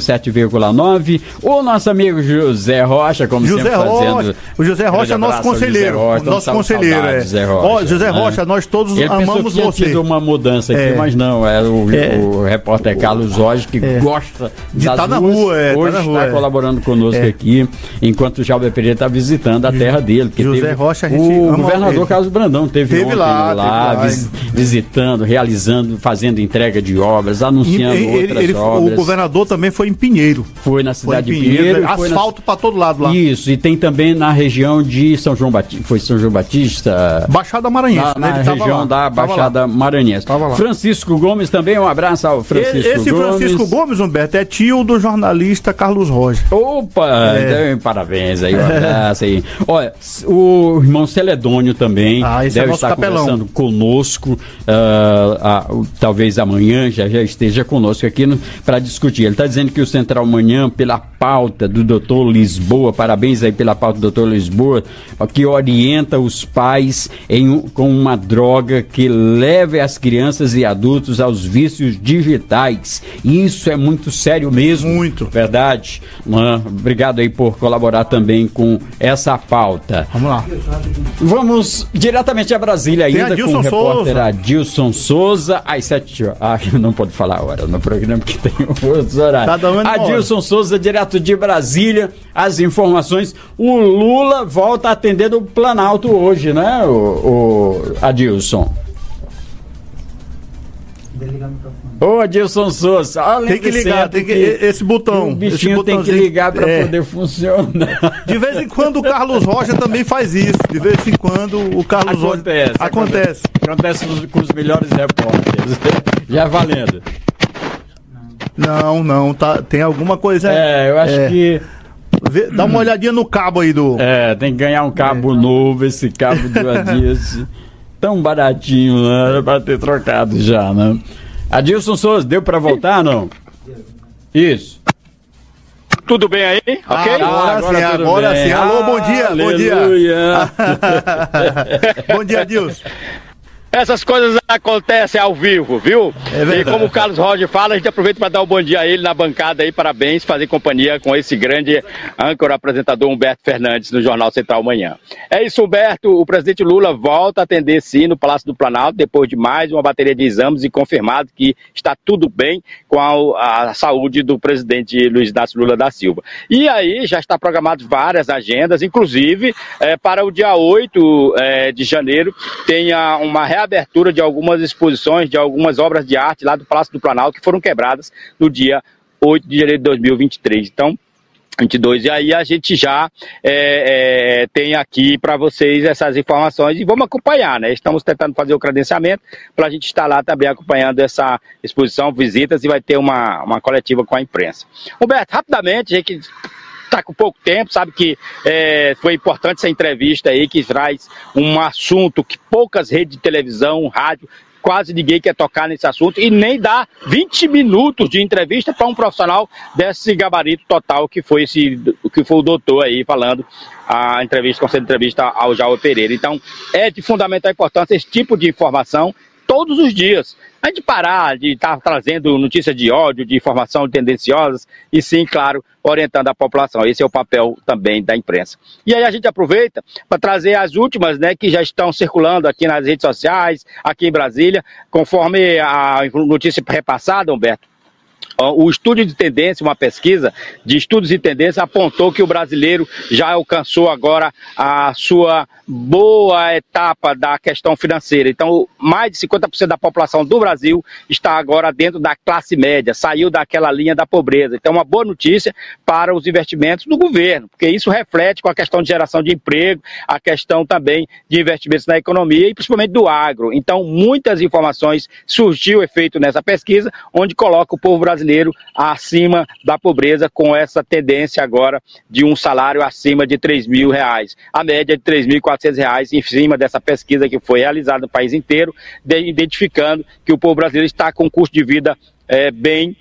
87,9, o nosso amigo José Rocha, como sempre fazendo. O José Rocha é nosso conselheiro. Nosso conselheiro, José Rocha. José Rocha, nós todos amamos você. Ele pensou que tinha uma mudança aqui, mas não, é o repórter Carlos Rocha que gosta de estar na rua, hoje está colaborando conosco aqui, enquanto o Jalber Pereira está visitando a terra dele. José Rocha, a gente o governador Carlos Brandão teve lá visitando, realizando, fazendo entrega de obras, anunciando outras obras. O governador também foi em Pinheiro. Foi na cidade de Pinheiro. Asfalto para todo lado lá. Isso, e tem também na região de São João Batista. Foi São João Batista? Baixada Maranhense. Na região da Baixada Maranhense. Francisco Gomes também, um abraço ao Francisco Gomes. Esse Francisco Gomes, Humberto, é tio do jornalista Carlos Rocha. Opa! Então, parabéns aí, um abraço aí. Olha, o irmão Celedônio também deve estar conversando conosco, talvez amanhã já esteja conosco aqui para discutir. Ele está dizendo que o Central Manhã, pela pauta do Dr. Lisboa, parabéns aí pela pauta do Dr. Lisboa, que orienta os pais com uma droga que leve as crianças e adultos aos vícios digitais. Isso é muito sério mesmo. Muito. Verdade. Obrigado aí por colaborar também com essa pauta. Vamos lá. Vamos diretamente a Brasília ainda com o repórter Adilson Souza. Às 7 horas. Não pode falar a hora no programa que tem outros horários. Adilson Souza, direto de Brasília. As informações. O Lula volta a atender no Planalto hoje, né, o Adilson? Ô, Adilson Souza, tem que ligar, esse botão. O bichinho tem que ligar para poder funcionar. De vez em quando o Carlos Rocha também faz isso. De vez em quando o Carlos Rocha. Acontece com os melhores repórteres. Já valendo. Não, tem alguma coisa. Eu acho que. Dá uma olhadinha no cabo aí do. Tem que ganhar um cabo novo, esse cabo do Adilson. Tão baratinho, né? Era para ter trocado já, né? Adilson Souza, deu para voltar, não? Isso. Tudo bem aí? Ok? Agora sim. Alô, bom dia. Aleluia. Bom dia, Adilson. Essas coisas acontecem ao vivo, viu? E como o Carlos Roger fala, a gente aproveita para dar um bom dia a ele na bancada aí, parabéns, fazer companhia com esse grande âncora, apresentador Humberto Fernandes no Jornal Central Manhã. É isso, Humberto, o presidente Lula volta a atender sim no Palácio do Planalto, depois de mais uma bateria de exames e confirmado que está tudo bem com a saúde do presidente Luiz Inácio Lula da Silva. E aí já está programado várias agendas, inclusive para o dia 8 de janeiro tem uma reabertura de algumas exposições, de algumas obras de arte lá do Palácio do Planalto que foram quebradas no dia 8 de janeiro de 2023. Então, 22, e aí a gente já tem aqui para vocês essas informações e vamos acompanhar, né? Estamos tentando fazer o credenciamento para a gente estar lá também acompanhando essa exposição, visitas, e vai ter uma coletiva com a imprensa. Humberto, rapidamente, a gente está com pouco tempo, sabe que foi importante essa entrevista aí, que traz um assunto que poucas redes de televisão, rádio, quase ninguém quer tocar nesse assunto e nem dá 20 minutos de entrevista para um profissional desse gabarito total que foi o doutor aí falando a entrevista, concedendo entrevista ao Jauer Pereira. Então, é de fundamental importância esse tipo de informação todos os dias. A gente parar de estar trazendo notícias de ódio, de informação tendenciosas e sim, claro, orientando a população. Esse é o papel também da imprensa. E aí a gente aproveita para trazer as últimas, né, que já estão circulando aqui nas redes sociais, aqui em Brasília, conforme a notícia repassada, Humberto. O estudo de tendência, uma pesquisa de estudos de tendência, apontou que o brasileiro já alcançou agora a sua boa etapa da questão financeira. Então, mais de 50% da população do Brasil está agora dentro da classe média, saiu daquela linha da pobreza. Então, uma boa notícia para os investimentos do governo, porque isso reflete com a questão de geração de emprego, a questão também de investimentos na economia e principalmente do agro. Então, muitas informações surgiu efeito nessa pesquisa, onde coloca o povo brasileiro acima da pobreza, com essa tendência agora de um salário acima de R$3.000. A média de R$3.400 em cima dessa pesquisa que foi realizada no país inteiro, identificando que o povo brasileiro está com um custo de vida bem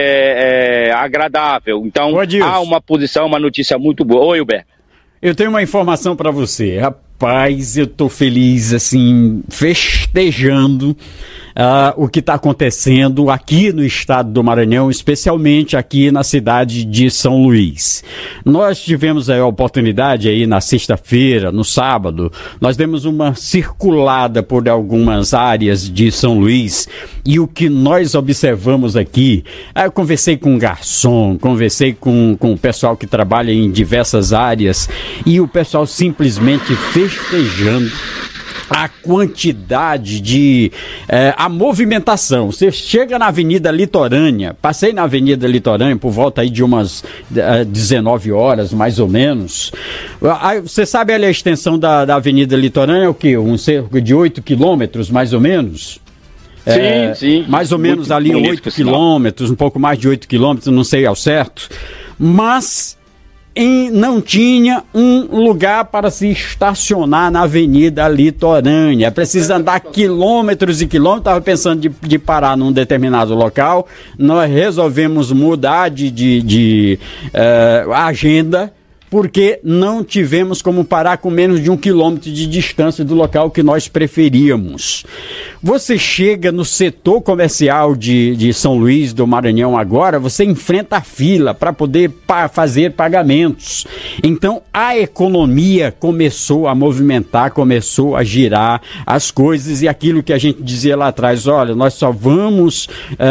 agradável. Então, há uma posição, uma notícia muito boa. Oi, Huberto. Eu tenho uma informação para você. Rapaz, eu tô feliz, assim, festejando o que está acontecendo aqui no estado do Maranhão, especialmente aqui na cidade de São Luís. Nós tivemos a oportunidade aí na sexta-feira, no sábado, nós demos uma circulada por algumas áreas de São Luís e o que nós observamos aqui, eu conversei com um garçom, conversei com o pessoal que trabalha em diversas áreas e o pessoal simplesmente festejando a quantidade de a movimentação. Você chega na Avenida Litorânea, passei na Avenida Litorânea por volta aí de umas 19 horas, mais ou menos. Você sabe ali a extensão da Avenida Litorânea é o quê? Um cerca de 8 quilômetros, mais ou menos? Sim. Mais ou menos ali 8 quilômetros, um pouco mais de 8 quilômetros, não sei ao certo. Mas não tinha um lugar para se estacionar na Avenida Litorânea. Precisa andar quilômetros e quilômetros. Estava pensando de parar num determinado local. Nós resolvemos mudar de agenda, porque não tivemos como parar com menos de 1 quilômetro de distância do local que nós preferíamos. Você chega no setor comercial de São Luís do Maranhão agora, você enfrenta a fila para poder fazer pagamentos. Então a economia começou a movimentar, começou a girar as coisas e aquilo que a gente dizia lá atrás, olha, nós só vamos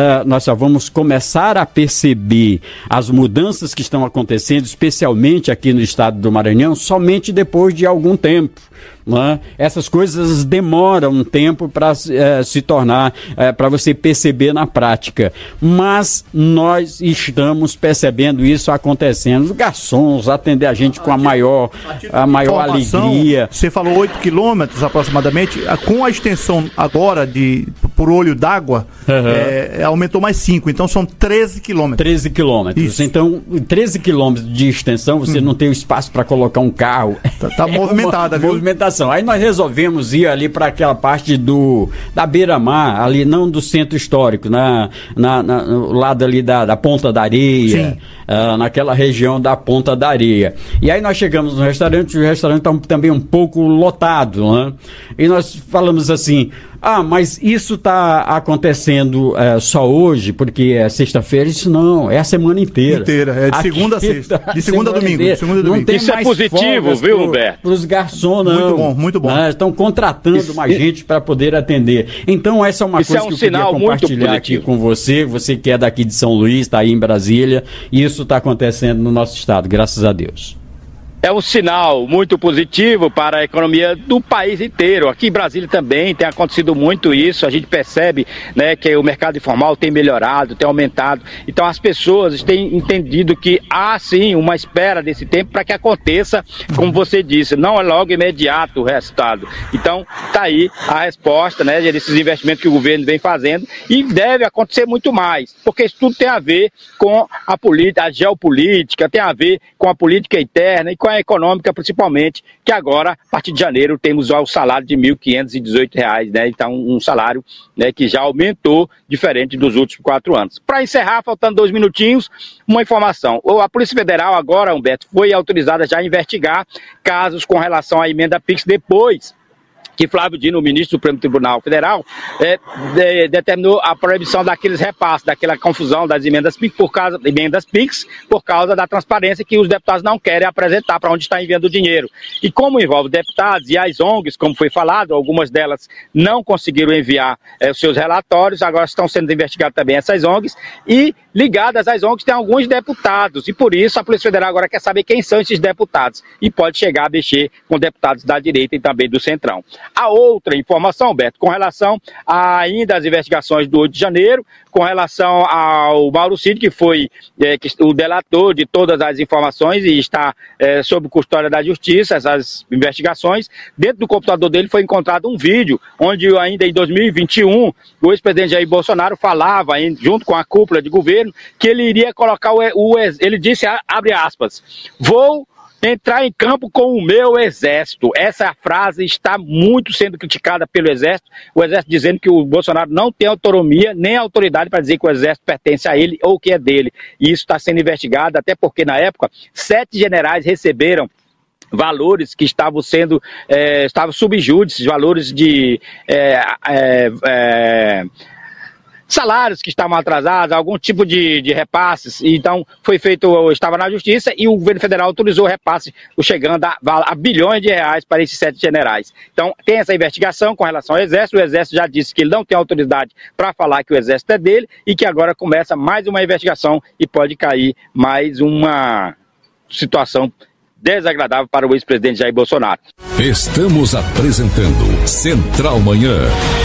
começar a perceber as mudanças que estão acontecendo, especialmente aqui no estado do Maranhão, somente depois de algum tempo. Né? Essas coisas demoram um tempo para se tornar, para você perceber na prática, mas nós estamos percebendo isso acontecendo. Os garçons atender a gente com a maior alegria. Você falou 8 quilômetros aproximadamente, com a extensão agora por olho d'água, aumentou mais 5, então são 13 quilômetros. 13 quilômetros. Isso. Então, 13 quilômetros de extensão, você não tem o espaço para colocar um carro. Tá movimentada, viu? Movimentação. Aí nós resolvemos ir ali para aquela parte da beira-mar, ali não do centro histórico, no lado ali da Ponta da Areia, naquela região da Ponta da Areia. E aí nós chegamos no restaurante, o restaurante está também um pouco lotado, né? E nós falamos assim, mas isso está acontecendo só hoje, porque é sexta-feira? Isso não, é a semana inteira. É de segunda a sexta, de segunda a domingo. Não tem isso mais positivo, viu, Humberto? Para os garçons, não. Muito bom. Estão contratando mais gente para poder atender. Então essa é uma coisa que eu queria compartilhar aqui com você que é daqui de São Luís, está aí em Brasília, e isso está acontecendo no nosso estado, graças a Deus. é um sinal muito positivo para a economia do país inteiro. Aqui em Brasília também tem acontecido muito isso, a gente percebe, né, que o mercado informal tem melhorado, tem aumentado. Então as pessoas têm entendido que há sim uma espera desse tempo para que aconteça, como você disse, não é logo imediato o resultado. Então está aí a resposta, né, desses investimentos que o governo vem fazendo, e deve acontecer muito mais, porque isso tudo tem a ver com a política, a geopolítica, tem a ver com a política interna e com a econômica principalmente, que agora, a partir de janeiro, temos o salário de R$ 1.518, né? Então um salário, né, que já aumentou, diferente dos últimos 4 anos. Para encerrar, faltando 2 minutinhos, uma informação. A Polícia Federal agora, Humberto, foi autorizada já a investigar casos com relação à emenda PIX depois que Flávio Dino, o ministro do Supremo Tribunal Federal, determinou a proibição daqueles repasses, daquela confusão das emendas PIX, por causa da transparência que os deputados não querem apresentar para onde está enviando o dinheiro. E como envolve deputados e as ONGs, como foi falado, algumas delas não conseguiram enviar os seus relatórios, agora estão sendo investigadas também essas ONGs, e ligadas às ONGs tem alguns deputados, e por isso a Polícia Federal agora quer saber quem são esses deputados, e pode chegar a mexer com deputados da direita e também do Centrão. A outra informação, Beto, com relação ainda às investigações do 8 de janeiro, com relação ao Mauro Cid, que foi o delator de todas as informações e está sob custódia da Justiça, essas investigações. Dentro do computador dele foi encontrado um vídeo onde ainda em 2021 o ex-presidente Jair Bolsonaro falava, junto com a cúpula de governo, que ele iria colocar ele disse, abre aspas, vou entrar em campo com o meu exército. Essa frase está muito sendo criticada pelo exército, o exército dizendo que o Bolsonaro não tem autonomia nem autoridade para dizer que o exército pertence a ele ou que é dele. E isso está sendo investigado, até porque na época 7 generais receberam valores que estavam sendo, estavam subjúdice, valores de salários que estavam atrasados, algum tipo de repasses. Então foi feito, estava na Justiça, e o governo federal autorizou o repasse, chegando a bilhões de reais para esses 7 generais. Então tem essa investigação com relação ao Exército. O Exército já disse que ele não tem autoridade para falar que o Exército é dele, e que agora começa mais uma investigação e pode cair mais uma situação desagradável para o ex-presidente Jair Bolsonaro. Estamos apresentando Central Manhã.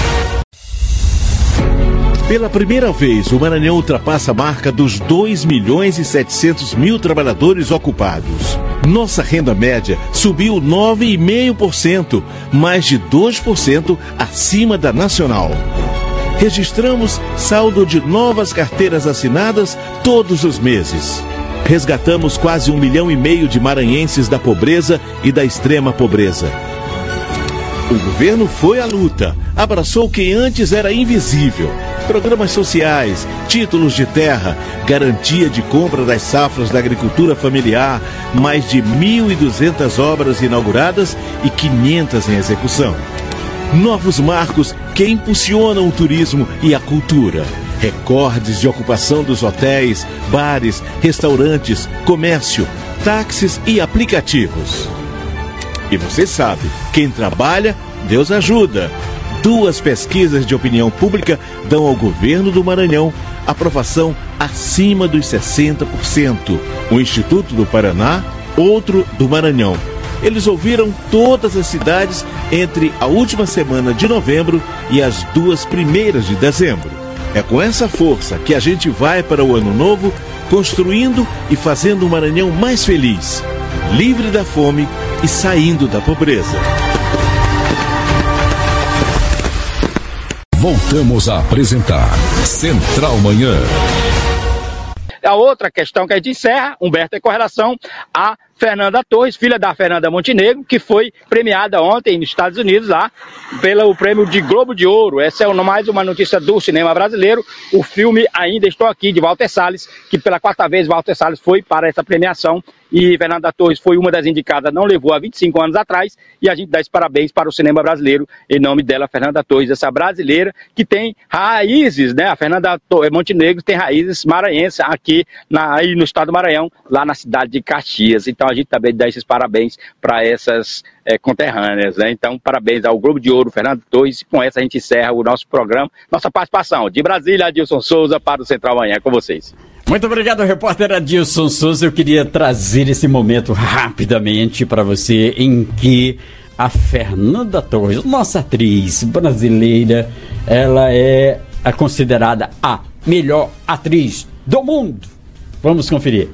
Pela primeira vez, o Maranhão ultrapassa a marca dos 2.700.000 trabalhadores ocupados. Nossa renda média subiu 9,5%, mais de 2% acima da nacional. Registramos saldo de novas carteiras assinadas todos os meses. Resgatamos quase 1,5 milhão de maranhenses da pobreza e da extrema pobreza. O governo foi à luta, abraçou quem antes era invisível. Programas sociais, títulos de terra, garantia de compra das safras da agricultura familiar, mais de 1.200 obras inauguradas e 500 em execução. Novos marcos que impulsionam o turismo e a cultura. Recordes de ocupação dos hotéis, bares, restaurantes, comércio, táxis e aplicativos. E você sabe, quem trabalha, Deus ajuda. 2 pesquisas de opinião pública dão ao governo do Maranhão aprovação acima dos 60%. O Instituto do Paraná, outro do Maranhão. Eles ouviram todas as cidades entre a última semana de novembro e as 2 primeiras de dezembro. É com essa força que a gente vai para o ano novo, construindo e fazendo o Maranhão mais feliz, livre da fome e saindo da pobreza. Voltamos a apresentar Central Manhã. A outra questão que a gente encerra, Humberto, é com relação a Fernanda Torres, filha da Fernanda Montenegro, que foi premiada ontem nos Estados Unidos, lá, pelo prêmio de Globo de Ouro. Essa é mais uma notícia do cinema brasileiro. O filme Ainda Estou Aqui, de Walter Salles, que pela 4ª vez Walter Salles foi para essa premiação, e Fernanda Torres foi uma das indicadas, não levou há 25 anos atrás, e a gente dá esse parabéns para o cinema brasileiro, em nome dela, Fernanda Torres, essa brasileira que tem raízes, né? A Fernanda Montenegro tem raízes maranhenses aqui aí no estado do Maranhão, lá na cidade de Caxias. Então a gente também dá esses parabéns para essas conterrâneas, né? Então parabéns ao Globo de Ouro, Fernanda Torres, e com essa a gente encerra o nosso programa, nossa participação. De Brasília, Adilson Souza para o Central Manhã, com vocês. Muito obrigado, repórter Adilson Souza. Eu queria trazer esse momento rapidamente para você em que a Fernanda Torres, nossa atriz brasileira, ela é considerada a melhor atriz do mundo. Vamos conferir.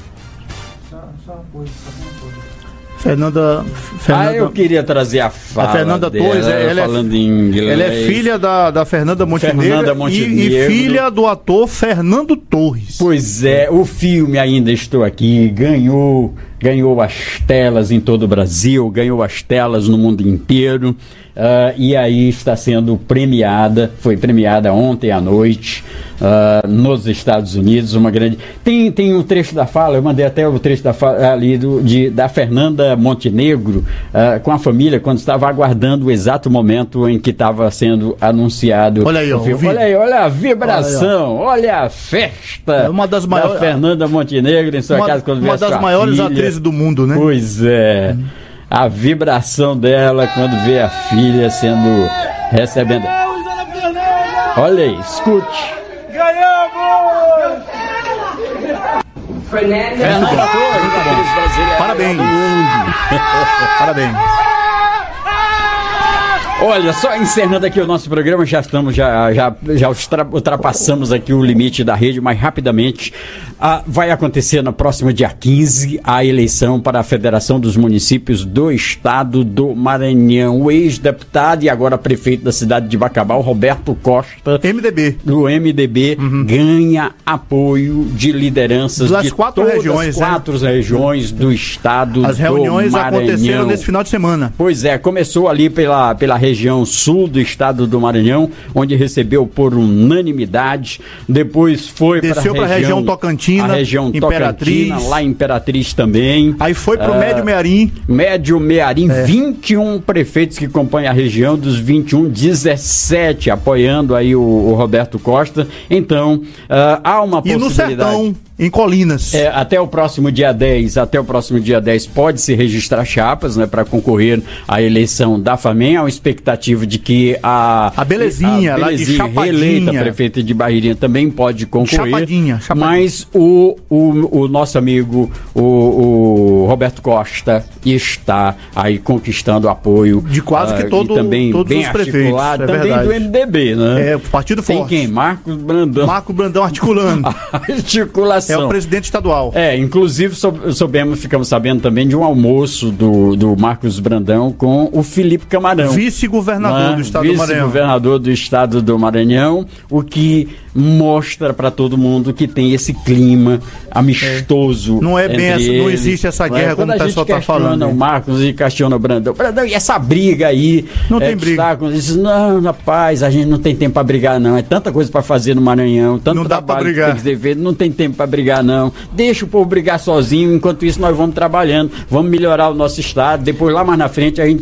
Fernanda, eu queria trazer a fala a Fernanda dela, Torres, ela falando em inglês. Ela é filha da Fernanda Montenegro, e filha do ator Fernando Torres. Pois é, o filme Ainda Estou Aqui ganhou as telas em todo o Brasil, ganhou as telas no mundo inteiro, e aí está sendo foi premiada ontem à noite nos Estados Unidos, uma grande... Tem um trecho da fala, eu mandei até o trecho da fala ali da Fernanda Montenegro com a família, quando estava aguardando o exato momento em que estava sendo anunciado. Olha aí, o filme. Olha a vibração, olha a festa da Fernanda Montenegro em sua casa quando vê a sua filha. Uma das maiores atrizes do mundo, né? Pois é. A vibração dela quando vê a filha recebendo. Olha aí, escute. Ganhamos! Fernanda Torres, brasileira. Parabéns. Parabéns. Olha, só encerrando aqui o nosso programa, já ultrapassamos aqui o limite da rede, mas rapidamente vai acontecer no próximo dia 15 a eleição para a Federação dos Municípios do Estado do Maranhão. O ex-deputado e agora prefeito da cidade de Bacabal, Roberto Costa, do MDB, ganha apoio de lideranças de todas as quatro regiões do estado do Maranhão. As reuniões aconteceram nesse final de semana. Pois é, começou ali pela região sul do estado do Maranhão, onde recebeu por unanimidade, depois foi para a região Tocantina, lá em Imperatriz também. Aí foi para o Médio Mearim, 21 prefeitos que compõem a região, dos 21, 17 apoiando aí o Roberto Costa. Então, há uma possibilidade. E no sertão, em Colinas. Até o próximo dia 10 pode se registrar chapas, né, para concorrer à eleição da FAMEN. Há uma expectativa de que a Belezinha lá de Chapadinha, reeleita prefeita de Barreirinha, também pode concorrer. Chapadinha. Mas o nosso amigo, o Roberto Costa, está aí conquistando apoio de quase que todos os prefeitos. Também do MDB, né? O partido forte. Tem quem? Marcos Brandão articulando. Articulação. É o presidente estadual. Inclusive ficamos sabendo também de um almoço do Marcos Brandão com o Felipe Camarão, vice-governador do estado do Maranhão. Vice-governador do estado do Maranhão, o que mostra para todo mundo que tem esse clima amistoso. Não é bem essa, não existe essa guerra como o pessoal está falando. O Marcos e questiona o Brandão, e essa briga aí? Não tem briga. Não, rapaz, a gente não tem tempo para brigar, não. É tanta coisa para fazer no Maranhão, tanto trabalho que tem que ser feito, não tem tempo para brigar, não. Deixa o povo brigar sozinho, enquanto isso nós vamos trabalhando, vamos melhorar o nosso estado. Depois, lá mais na frente, a gente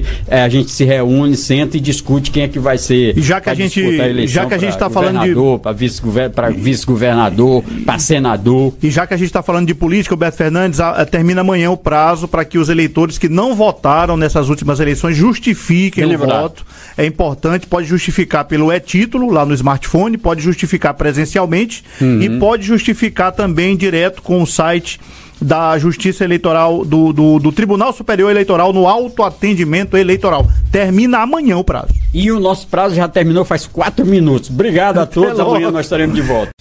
se reúne, senta e discute quem é que vai ser. E já que a gente está falando de para vice-governador, para senador. E já que a gente está falando de política, o Beto Fernandes, termina amanhã o prazo para que os eleitores que não votaram nessas últimas eleições justifiquem o voto. É importante, pode justificar pelo e-título lá no smartphone, pode justificar presencialmente e pode justificar também direto com o site da Justiça Eleitoral, do Tribunal Superior Eleitoral, no autoatendimento eleitoral. Termina amanhã o prazo. E o nosso prazo já terminou faz 4 minutos. Obrigado a todos, amanhã nós estaremos de volta.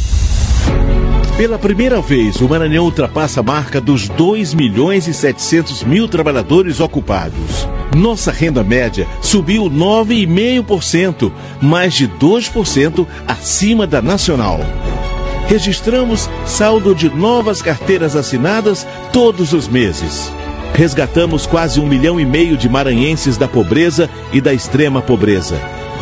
Pela primeira vez, o Maranhão ultrapassa a marca dos 2.700.000 trabalhadores ocupados. Nossa renda média subiu 9,5%, mais de 2% acima da nacional. Registramos saldo de novas carteiras assinadas todos os meses. Resgatamos quase 1,5 milhão de maranhenses da pobreza e da extrema pobreza.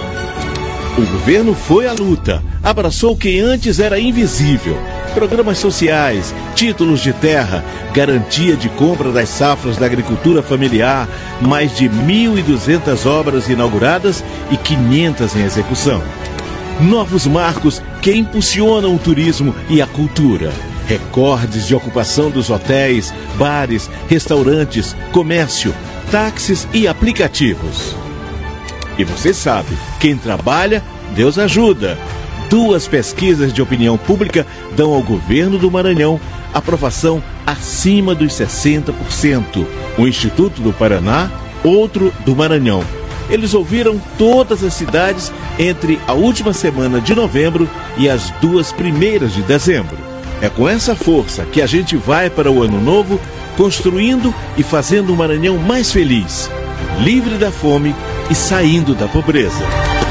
O governo foi à luta, abraçou quem antes era invisível. Programas sociais, títulos de terra, garantia de compra das safras da agricultura familiar, mais de 1.200 obras inauguradas e 500 em execução. Novos marcos que impulsionam o turismo e a cultura. Recordes de ocupação dos hotéis, bares, restaurantes, comércio, táxis e aplicativos. E você sabe, quem trabalha, Deus ajuda. 2 pesquisas de opinião pública dão ao governo do Maranhão aprovação acima dos 60%. Um Instituto do Paraná, outro do Maranhão. Eles ouviram todas as cidades entre a última semana de novembro e as 2 primeiras de dezembro. É com essa força que a gente vai para o ano novo, construindo e fazendo o Maranhão mais feliz, livre da fome e saindo da pobreza.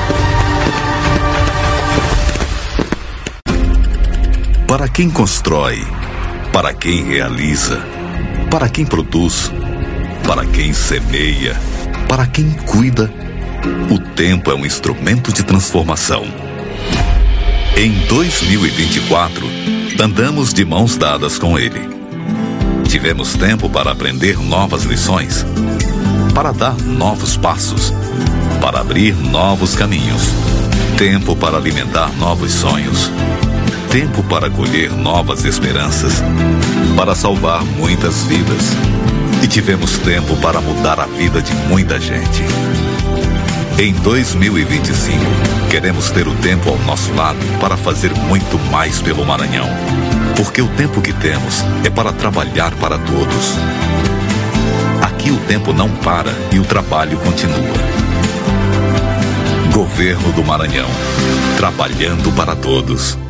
Para quem constrói, para quem realiza, para quem produz, para quem semeia, para quem cuida, o tempo é um instrumento de transformação. Em 2024, andamos de mãos dadas com ele. Tivemos tempo para aprender novas lições, para dar novos passos, para abrir novos caminhos, tempo para alimentar novos sonhos, tempo para colher novas esperanças, para salvar muitas vidas. E tivemos tempo para mudar a vida de muita gente. Em 2025, queremos ter o tempo ao nosso lado para fazer muito mais pelo Maranhão. Porque o tempo que temos é para trabalhar para todos. Aqui o tempo não para e o trabalho continua. Governo do Maranhão, trabalhando para todos.